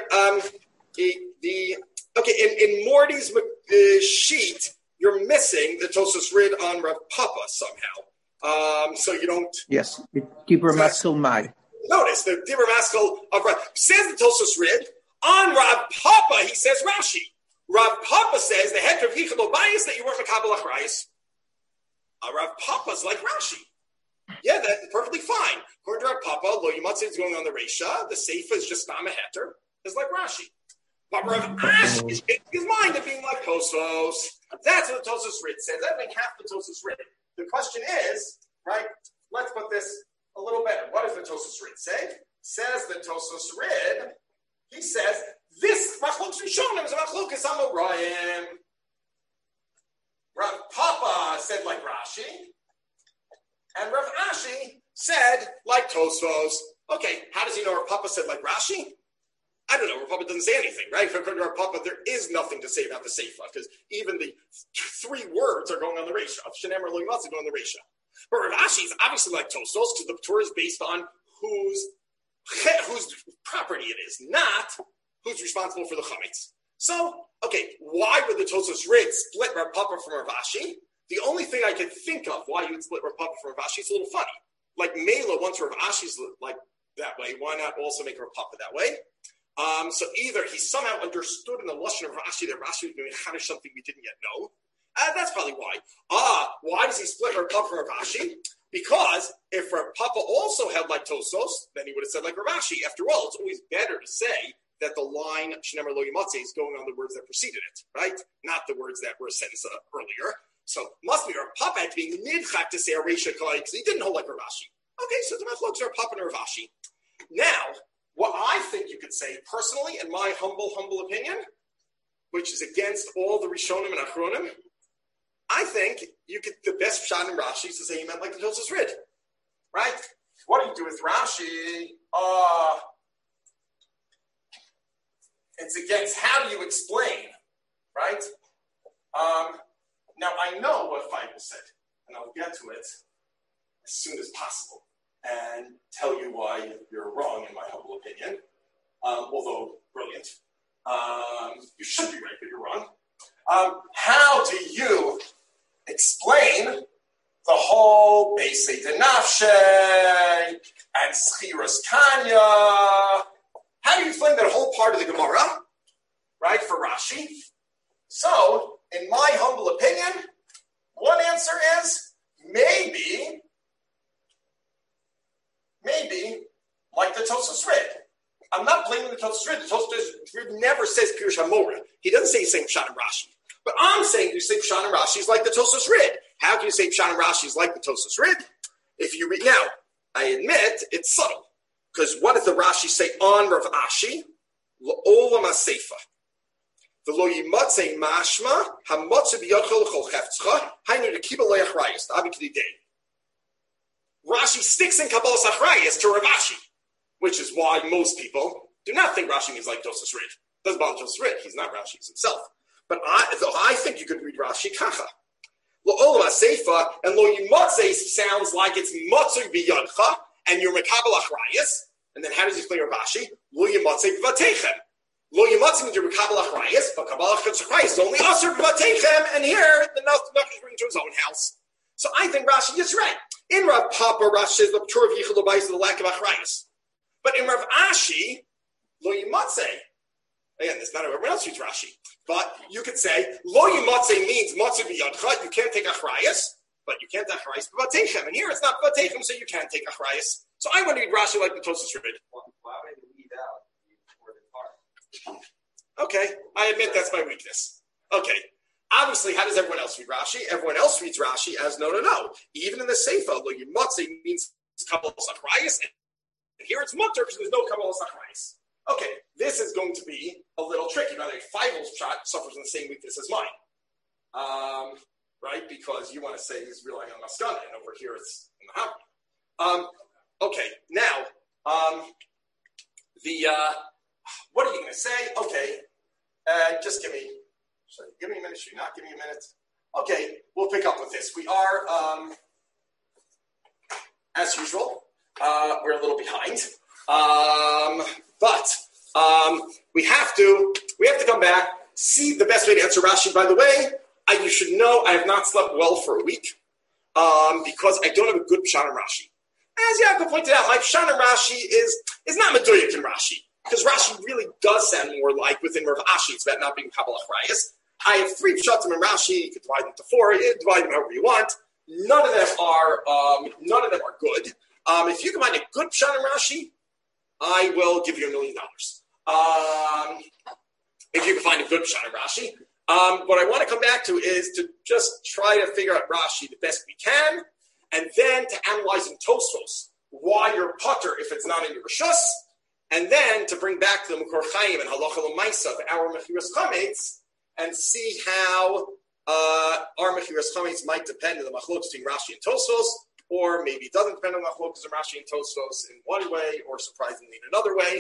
In Morty's sheet, you're missing the Tosfos Rid on Rav Papa somehow. So you don't. Yes, Dibur Maskil Mai. Notice the Dibur Maskil of Rav says the Tosfos Rid on Rav Papa. He says Rashi. Rav Papa says the head of Yichud Lo Bayis that you work with Kabbalah Achrayus. Rav Papa's like Rashi. Yeah, that's perfectly fine. According to Rav Papa, Lo Yimatze is going on the Reisha. The Seifa is just Stam Heter. It's like Rashi. But Rav Ashi is changing his mind of being like Tosfos. That's what the Tosfos Rid says. I think half the Tosfos Rid. The question is, right, let's put this a little better. What does the Tosfos Rid say? Says the Tosfos Rid, he says, this machlokes rishonim is a machlokes amoraim. Rav Papa said like Rashi, and Rav Ashi said like Tosfos. Okay, how does he know Rav Papa said like Rashi? I don't know. Rav Papa doesn't say anything, right? According to Rav Papa, there is nothing to say about the Seifa, because even the 3 words are going on the Reisha. Shenem or Lo Yimatze going on the Reisha. But Rav Ashi is obviously like Tosfos, because the Torah is based on whose property it is, not who's responsible for the chametz. So, okay, why would the Tosfos Rid split Rav Papa from Rav Ashi? The only thing I can think of why you would split Rav Papa from Rav Ashi is a little funny. Like Mela, once Rav Ashi's like that way, why not also make Rav Papa that way? So either he somehow understood in the lashon of Rashi that Rashi was going to chanish something we didn't yet know. That's probably why. Why does he split Rav Papa from Rav Ashi? Because if Rav Papa also held like Tosfos, then he would have said like Rav Ashi. After all, it's always better to say that the line Shnemer Lo Yimatze is going on the words that preceded it, right? Not the words that were a sentence earlier. So must be Rav Papa being nidchak to say a Reisha Koi because he didn't hold like Rav Ashi. Okay, so the machlokes are Papa and Rav Ashi. Now, what I think you could say personally, in my humble opinion, which is against all the Rishonim and Achronim, I think the best shot in Rashi is to say he meant like the Tosfos Rid, right? What do you do with Rashi? It's against how do you explain, right? Now I know what Feigl said, and I'll get to it as soon as possible and tell you why you're wrong, in my humble opinion, although brilliant. You should be right, but you're wrong. How do you explain the whole Beisei Denafshe and Schiras Kanya? How do you explain that whole part of the Gemara, right, for Rashi? So, in my humble opinion, one answer is maybe like the Tosfos Rid. I'm not blaming the Tosfos Rid. The Tosfos Rid never says Pirush HaMoreh. He doesn't say he's saying Pshat and Rashi. But I'm saying you say Pshat and Rashi is like the Tosfos Rid. How can you say Pshat and Rashi is like the Tosfos Rid? If you read now, I admit it's subtle. Because what does the Rashi say on Rav Ashi? L'olam ha-seifa. V'lo yimatzei mashma ha-motze b'yodcha l'chol cheftzcha hainu d'kiba lo yachrayis d'avi k'didei. Rashi sticks in Kabbalas Achrayis to Rav Ashi, which is why most people do not think Rashi means like Tosfos Rid. Doesn't bother Tosfos Rid. He's not Rashi himself. But I think you could read Rashi kacha. L'olam ha-seifa and lo yimatzei sounds like it's motzei b'yodcha and you're mekabel achrayis, and then how does he explain Rav Ashi? Lo yimatzei b'vateichem. Lo yimatzei means you're mekabel achrayis, but kabel achrayis is only aser b'vateichem, and here the Nefesh is bringing to his own house. So I think Rashi is right. In Rav Papa, Rashi says the p'tur of yichud l'bayis is the lack of achrayis, but in Rav Ashi, lo yimatzei. Again, it's not everyone else reads Rashi, but you could say lo yimatzei means matzei b'yadcha. You can't take achrayis. But you can't take achrayis b'vateichem. And here it's not b'vateichem, so you can't take achrayis. So I want to read Rashi like the Tosfos Rid. Why would it leave out the important part? Okay, I admit that's my weakness. Okay, obviously, how does everyone else read Rashi? Everyone else reads Rashi as no. Even in the Seifa, lo yimatzei means kabbalas achrayis, and here it's mutter because there's no kabbalas achrayis. Okay, this is going to be a little tricky. By the way, Feigl's shot suffers from the same weakness as mine. Right? Because you want to say he's relying on Maskana, and over here it's in the Hamra. Okay, now, what are you going to say? Okay, just give me a minute. Should you not give me a minute? Okay, we'll pick up with this. We are, as usual, we're a little behind. But we have to come back, see the best way to answer Rashi. By the way, you should know I have not slept well for a week because I don't have a good Pshat and Rashi. As Yaakov pointed out, my Pshat and Rashi is not Meduyak in Rashi because Rashi really does sound more like within Rav Ashi. It's about not being Kabbalah Achrayis. I have 3 Pshatim in Rashi. You can divide them into 4. You divide them however you want. None of them are good. If you can find a good Pshat in Rashi, I will give you $1 million. If you can find a good Pshat in Rashi. What I want to come back to is to just try to figure out Rashi the best we can, and then to analyze in Tosfos why you're putter if it's not in your Rishus, and then to bring back the Mekor Chaim and Halacha L'Maisa of our Mechiras Chametz, and see how our Mechiras Chametz might depend on the machlokes between Rashi and Tosfos, or maybe it doesn't depend on the machlokes of Rashi and Tosfos in one way, or surprisingly in another way,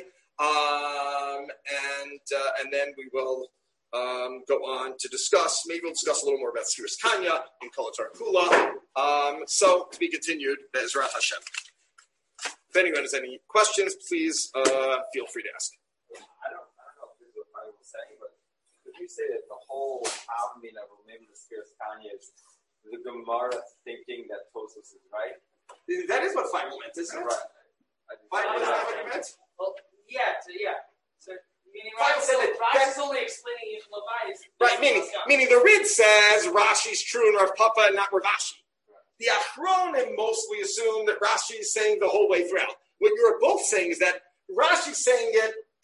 and then we will go on to discuss. Maybe we'll discuss a little more about Sfiras Kanya and Kolatar Kula. So to be continued, Be'ezrat Hashem. If anyone has any questions, please feel free to ask. I don't know if this is what I was saying, but could you say that the whole Avmin of maybe the Sfiras Kanya is the Gemara thinking that Tosfos is right? That is what Feigl meant, isn't it? Right. Feigl is that what you meant? Well, yeah. So meaning Feigl said that Rashi's only explaining Yichud L'Bayis. Right, meaning the Rid says Rashi's true and Rav Papa and not Rav Ashi. The Achronim mostly assume that Rashi is saying the whole way throughout. What you're both saying is that Rashi's saying it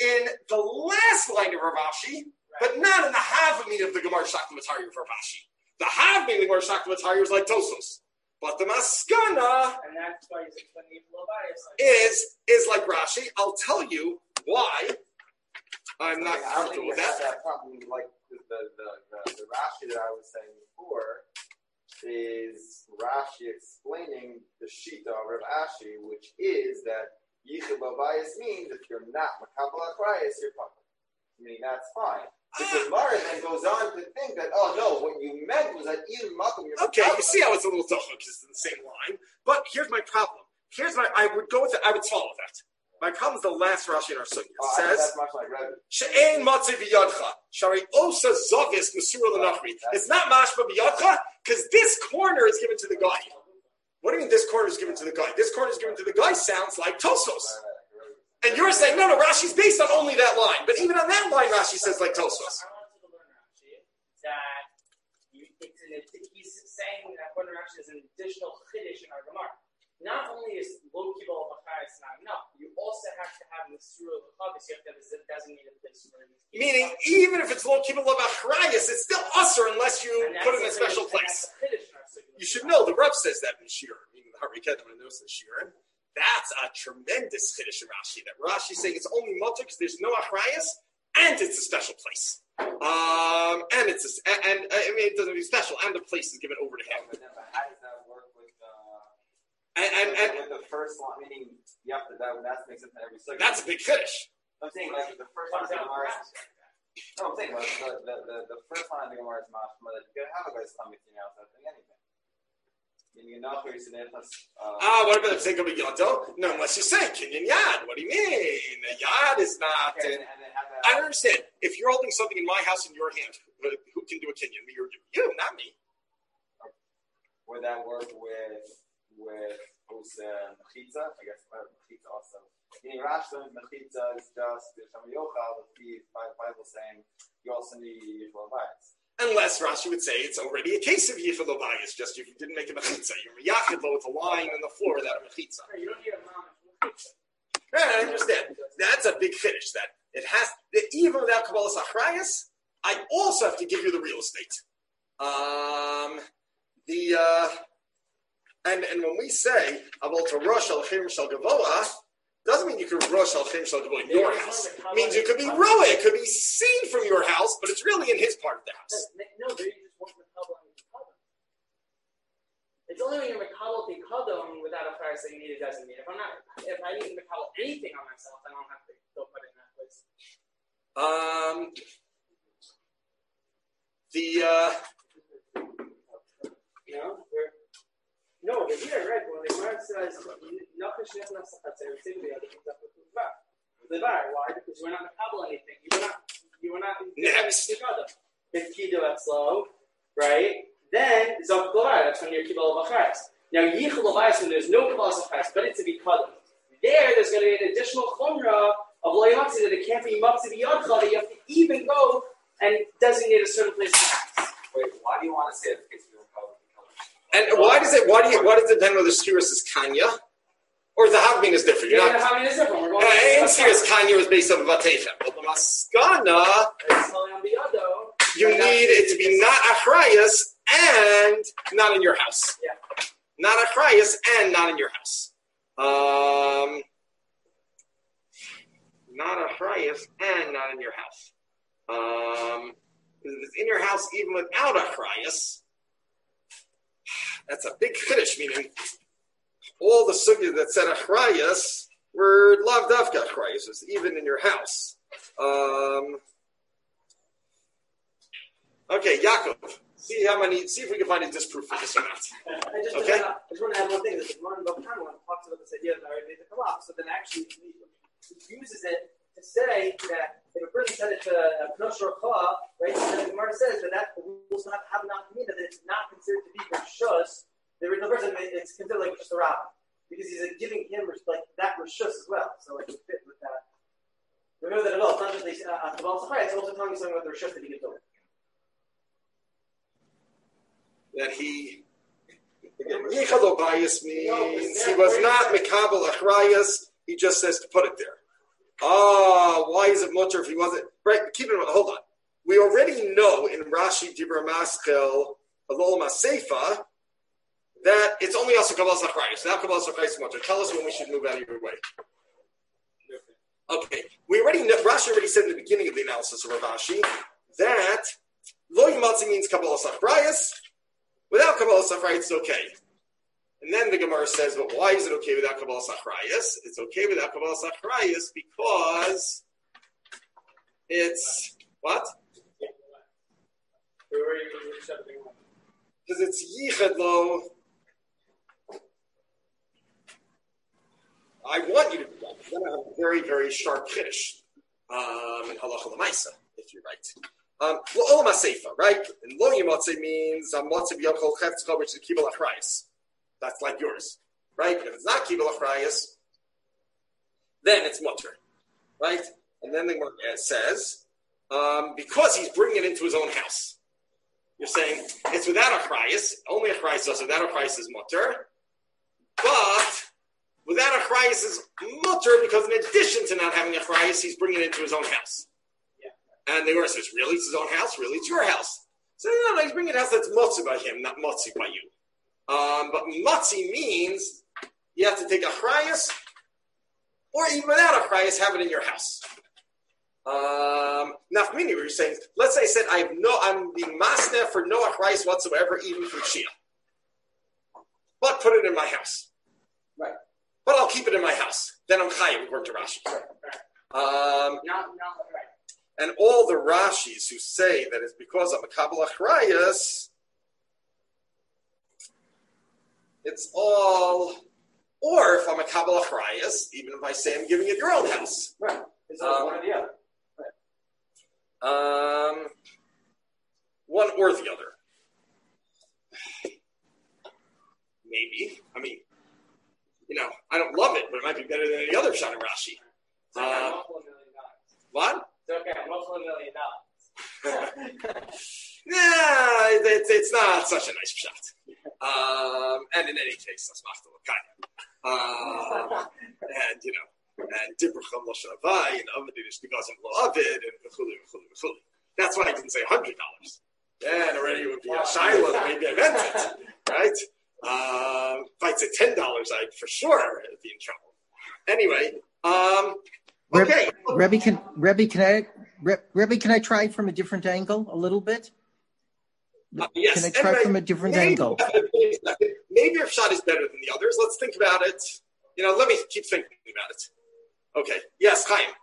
in the last line of Rav Ashi, but not in the Havamina of the Gemara Shaktamatari of Rav Ashi. The Havamina of the Gemara Shaktamatari is like Tosos. But the Maskana And that's why he's explaining Lobayas. is like Rashi. I'll tell you why I'm not I don't comfortable think with you have that. that problem. Like the Rashi that I was saying before is Rashi explaining the Shita of Rav Ashi, which is that Yichud Lobayas means if you're not Makabal Achrayas, you're public. Meaning that's fine. The Gemara then goes on to think that, oh no, what you meant was that even Makom, you're Okay, you see how it's a little tough because it's in the same line. But here's my problem. I would go with it. I would follow that. My problem is the last Rashi in our Sunnah. It says, that's much like Rebbe. She'ein matzeh b'yadcha, shari osa zavis mesura l'nachri. It's not mashma b'yadcha because this corner is given to the guy. What do you mean this corner is given to the guy? This corner is given to the guy sounds like Tosos. And you're saying, no, Rashi's based on only that line. But even on that line, Rashi says like Tosos. I wanted to learn Rashi that he's saying that according to Rashi is an additional chiddush in our Gemara. Not only is lo kibul b'chayis not enough, you also have to have the surah of the chavis. You have to have a designated place for it. Meaning, even if it's lo kibul b'chrayis, it's still usher unless you put it in a special place. You should know the Rav says that in Shir. Even the Harikedim knows in Shir. That's a tremendous chiddush in Rashi. That Rashi saying it's only mutter because there's no achrayas and it's a special place. And it doesn't be special, and the place is given over to him. But then, how does that work with And the first line? Meaning, you have to that makes sense in every second. that's a big chiddush. I'm saying like the first line of the Gemara. No, I'm saying like the first line of the Gemara is mashma that you can have a guy's tummy out that thing anything. What about the Tzekah B'Yoto? No, unless you say Kinyan Yad. What do you mean? The Yad is not. I don't understand. If you're holding something in my house in your hand, who can do a Kinyan? Me or you, not me. Would that work with Mechitza? I guess Mechitza also. Meaning Rashi Mechitza is just the Sham Yochal, the Bible saying you also need Yishua Bias. Unless Rashi would say it's already a case of Yichud Lobayis, just if you didn't make a mechitza. You're miyachid lo with a line on the floor without a mechitza. You don't need a mom. I understand. That's a big finish. That it has, even without Kabbalas Achrayas, I also have to give you the real estate. And when we say about to rush al chim shal gavoa, doesn't mean you can rush al chim shal gavoa in your house. It means you could be roa. It could be seen from your house, but it's really in his part of the house. No, but you just want Mekabel and Mekabel. It's only when you're Mekabel Tikadon without a price that you need a designate. If I need to Mekabel anything on myself, I don't have to go put it in that place. No, but here, right, when the Gemara says, why? Because you were not Mekabel anything. You were not Next. If Kido Etzlo, right? Then Zok Gorai, that's when you're Kibbal Bachais. Now Yichul Bachais, when there's no Kibbal Bachais, but it's to be Kadam. There's going to be an additional Chumrah of Lo Yamatzi that it can't be Matzi B'Yadcha, that you have to even go and designate a certain place in the house. Wait, why do you want to say it? And why does it depend whether Skiris is Kanya or the Havmin is different? Yeah, the Havmin is different. We're going in Skiris, Kanya is based on Vatechem. But the Maskana, you need it to be not Achrayas and not in your house. Yeah. Not Achrayas and not in your house. Not Achrayas and not in your house. If it's in your house even without Achrayas, that's a big chiddush, meaning all the sugya that said achrayas were lav davka achrayas, even in your house. Okay, Yaakov, see if we can find a disproof for this or not. I just want to add one thing. That Martin Bachman talks about this idea of the Arabia Kalaf, so then actually he uses it to say that if a person said it to a Knosh or Kah, right, so then the Gemara says that rules not have not mean that it's not considered to be Rishus. The original person, it's considered like just a rabbi. Because he's giving him like that Rishus as well. So like it fit with that. Remember that at all. It's not just the Kabbalah Sachai, it's also telling you something about the Rishus that he gives over. That he Yichalo Bias means he was not Mikabel Achrayas, he just says to put it there. why is it mutter if he wasn't right? Keep in mind. Hold on. We already know in Rashi Dibra Maschel Alol Maseifa that it's only also Kabbalas Achrayus. Now Kabbalas Achrayus mutter. Tell us when we should move out of your way. Okay, we already know, Rashi already said in the beginning of the analysis of Rashi that Lo Yimatzi means Kabbalas Achrayus. Without Kabbalas Achrayus, it's okay. And then the Gemara says, but why is it okay without Kabbalas Achrayus? It's okay without Kabbalas Achrayus because it's what? Because it's Yichad Lo. I want you to be done. Then I have a very, very sharp Kiddush in Halacha L'Maisa, if you're right. Lo Maseifa, right? And Lo Yimatze means Matze B'Yom Chol Chetzcha, which is Kibbul Achrayus. That's like yours, right? But if it's not Kibbul Achrayus, then it's mutter, right? And then the Gemara says, because he's bringing it into his own house. You're saying it's without Achrayus, only Achrayus does without Achrayus is mutter, but without Achrayus is mutter because in addition to not having Achrayus, he's bringing it into his own house. Yeah. And the Gemara says, really, it's his own house? Really, it's your house? So no, he's bringing a house that's motzi by him, not motzi by you. But motzi means you have to take Achrayus, or even without Achrayus, have it in your house. Nafmini, we were saying, let's say I said I'm being masneh for no Achrayus whatsoever, even from Shia. But put it in my house. Right. But I'll keep it in my house. Then I'm chayiv according to Rashi. Right. And all the Rashis who say that it's because I'm a Kabbalah Achrayus, it's all, or if I'm a Kabbalah Achrayus, even if I say I'm giving it your own house. Right. It's one or the other. Right. One or the other. Maybe. I mean, I don't love it, but it might be better than any other shot in Rashi. What? It's okay. I'm also $1 million. Yeah, it's not such a nice shot. And in any case, that's Machtal and Dibracham Lo Shavai, and Avadidish Begazim Lo Avid, and V'chuli. That's why I didn't say $100. Then already it would be a Shiloh that maybe I meant it, right? If I'd say $10, I'd for sure be in trouble. Anyway, okay. Rebbe, can I try from a different angle a little bit? Yes. Can I try from a different angle? Maybe your shot is better than the others. Let's think about it. Let me keep thinking about it. Okay. Yes, Chaim.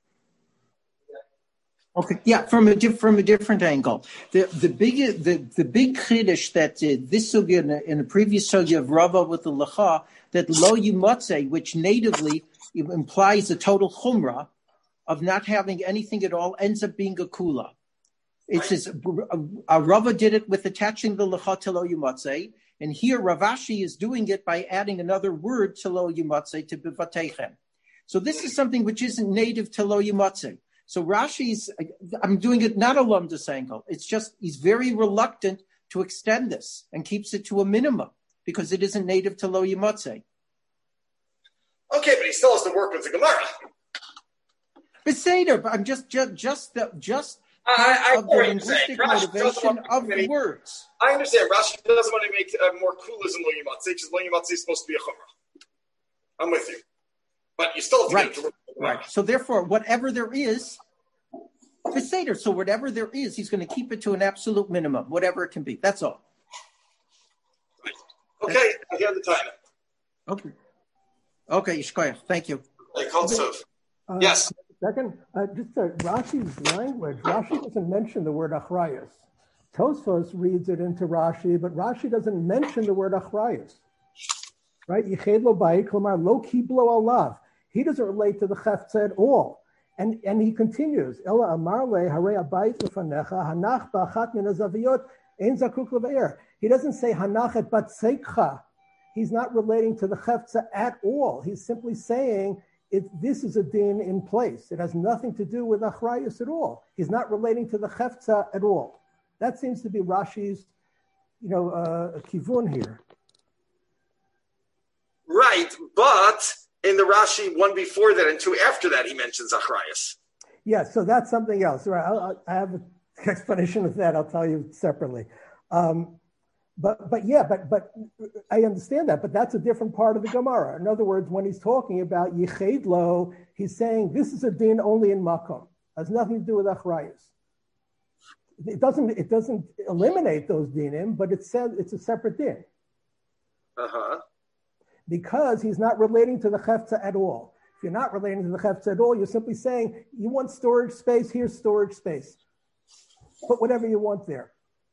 Okay, yeah, from a different angle. The big chiddush that this sugya in the previous sugya of Rava with the Lecha, that lo yimotze, which natively implies a total chumrah of not having anything at all, ends up being a kula. It says Rava did it with attaching the Lecha to lo yimotze, and here Rav Ashi is doing it by adding another word to lo yimotze to bivatechem. So this is something which isn't native to lo yimotze. So Rashi's, I'm doing it not a lumdus angle. It's just, he's very reluctant to extend this and keeps it to a minimum because it isn't native to lo yimotze. Okay, but he still has to work with the Gemara. Beseder, but I'm just the linguistic motivation of the words. I understand. Rashi doesn't want to make more kulas in lo yimotze because lo yimotze is supposed to be a chumrah. I'm with you. But you still have to get it to work. Right. So therefore, whatever there is, Beseder. So whatever there is, he's going to keep it to an absolute minimum, whatever it can be. That's all. Right. Okay, I hear the time. Okay, Yishkoyach. Thank you. Yes. Second, just Rashi's language. Rashi doesn't mention the word achrayus. Tosfos reads it into Rashi, but Rashi doesn't mention the word achrayus. Right? Yiched lo bayit, klomar lo kiblo alav. He doesn't relate to the chefza at all. And he continues, Ela amar le harei abayit lefanecha hanach ba'achat min hazaviyot ein zakuk leve'er. He doesn't say hanach et bat seikcha. He's not relating to the chefza at all. He's simply saying this is a din in place. It has nothing to do with achrayus at all. He's not relating to the chefza at all. That seems to be Rashi's, kivun here. Right, but In the Rashi, one before that and two after that, he mentions Achrayas. Yeah, so that's something else. Right? I have an explanation of that. I'll tell you separately. But I understand that. But that's a different part of the Gemara. In other words, when he's talking about Yichid Lo, he's saying this is a din only in Makom. It has nothing to do with Achrayas. It doesn't eliminate those dinim, but it says it's a separate din. Because he's not relating to the Chefza at all. If you're not relating to the Chefza at all, you're simply saying, you want storage space, here's storage space. Put whatever you want there.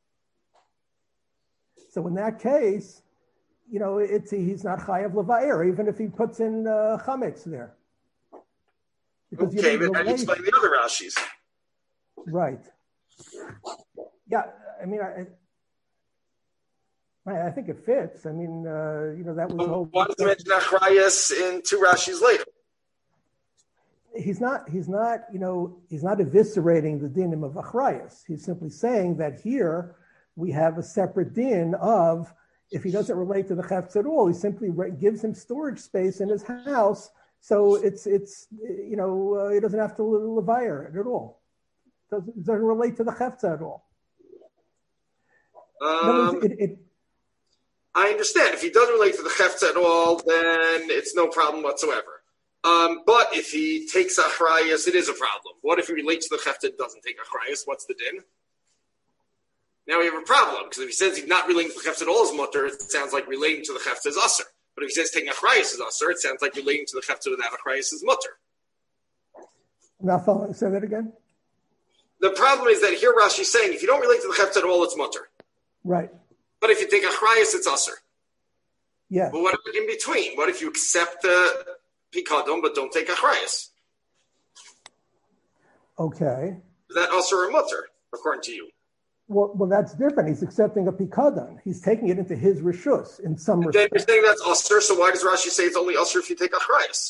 So in that case, he's not Chayav Levair, even if he puts in Chametz there. Because okay, but I explain the other Rashis. Right. Yeah, I mean, I think it fits. I mean, that was the whole. Why does he mention Achrayas in two Rashis later? He's not eviscerating the dinim of Achrayas. He's simply saying that here we have a separate din of, if he doesn't relate to the Chefetz at all, he simply gives him storage space in his house, so he doesn't have to levire it at all. It doesn't relate to the Chefetz at all. I understand. If he doesn't relate to the Chefetz at all, then it's no problem whatsoever. But if he takes Achrayas, it is a problem. What if he relates to the Chefetz and doesn't take Achrayas? What's the din? Now we have a problem, because if he says he's not relating to the Chefetz at all is mutter, it sounds like relating to the Chefetz is usher. But if he says taking Achrayas is usher, it sounds like relating to the Chefetz without Achrayas is mutter. Now, say that again. The problem is that here Rashi is saying if you don't relate to the Chefetz at all, it's mutter. Right. But if you take Achrayas, it's usher. Yeah. But what in between? What if you accept the Pikadon but don't take Achrayas? Okay. Is that usher or mutter, according to you? Well, that's different. He's accepting a Pikadon. He's taking it into his Rishus in some respect. Then you're saying that's usher, so why does Rashi say it's only usher if you take Achrayas?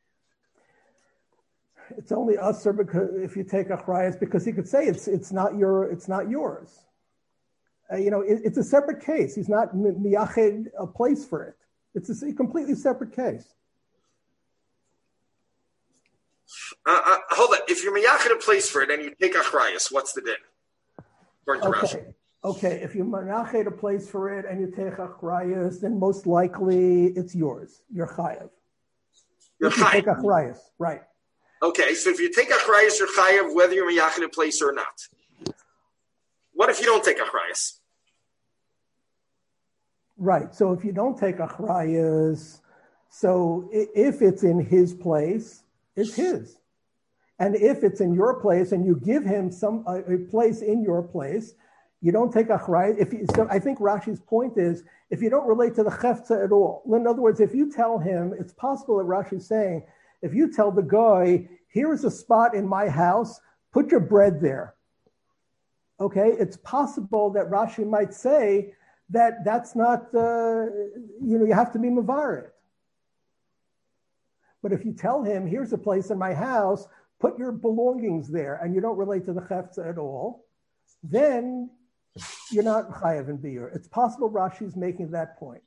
It's only usher because if you take Achrayas, because he could say it's not yours. It's a separate case. He's not miyached a place for it. It's a completely separate case. Hold on. If you're miyached a place for it and you take Achrayas, what's the din? Okay. If you miyached a place for it and you take Achrayas, then most likely it's yours. You're chayav. You're chayav. Take Achrayas, right? Okay, so if you take Achrayas, you're chayav whether you're miyached a place or not. What if you don't take Achrayas? Right. So if you don't take Achrayas, so if it's in his place, it's his. And if it's in your place and you give him a place in your place, you don't take Achrayas. So I think Rashi's point is, if you don't relate to the Chefetza at all, in other words, if you tell him, it's possible that Rashi's saying, if you tell the guy, here is a spot in my house, put your bread there. Okay, it's possible that Rashi might say that that's not, you have to be Mavarit. But if you tell him, here's a place in my house, put your belongings there, and you don't relate to the Chefetza at all, then you're not Chayav and Biur. It's possible Rashi's making that point.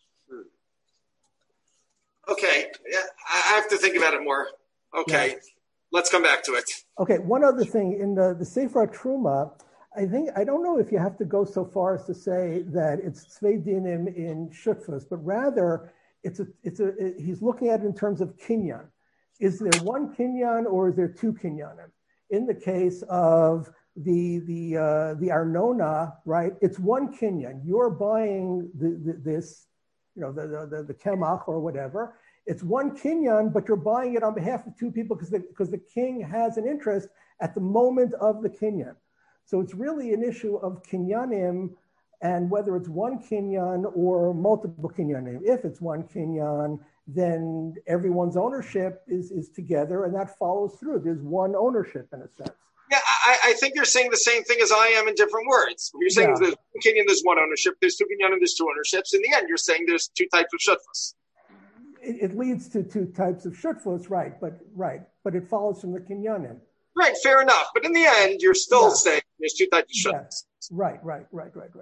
Okay, yeah, I have to think about it more. Okay, yeah. Let's come back to it. Okay, one other thing. In the Sefer Truma, I don't know if you have to go so far as to say that it's Tzvei Dinim in Shutfus, but rather he's looking at it in terms of Kinyan. Is there one Kinyan or is there two Kinyanim? In the case of the Arnona, right? It's one Kinyan. You're buying this, the Kemach or whatever. It's one Kinyan, but you're buying it on behalf of two people because the king has an interest at the moment of the Kinyan. So it's really an issue of Kinyanim and whether it's one Kinyan or multiple Kinyanim. If it's one Kinyan, then everyone's ownership is together and that follows through. There's one ownership in a sense. Yeah, I think you're saying the same thing as I am in different words. You're saying there's one Kinyan, there's one ownership, there's two Kinyanim, there's two ownerships. In the end, you're saying there's two types of shutfus. It leads to two types of shutfus, right? But it follows from the Kinyanim. Right, fair enough. But in the end, you're still saying there's two types of shutfus. Right.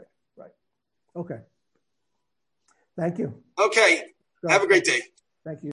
Okay. Thank you. Okay. Have a great day. Thank you.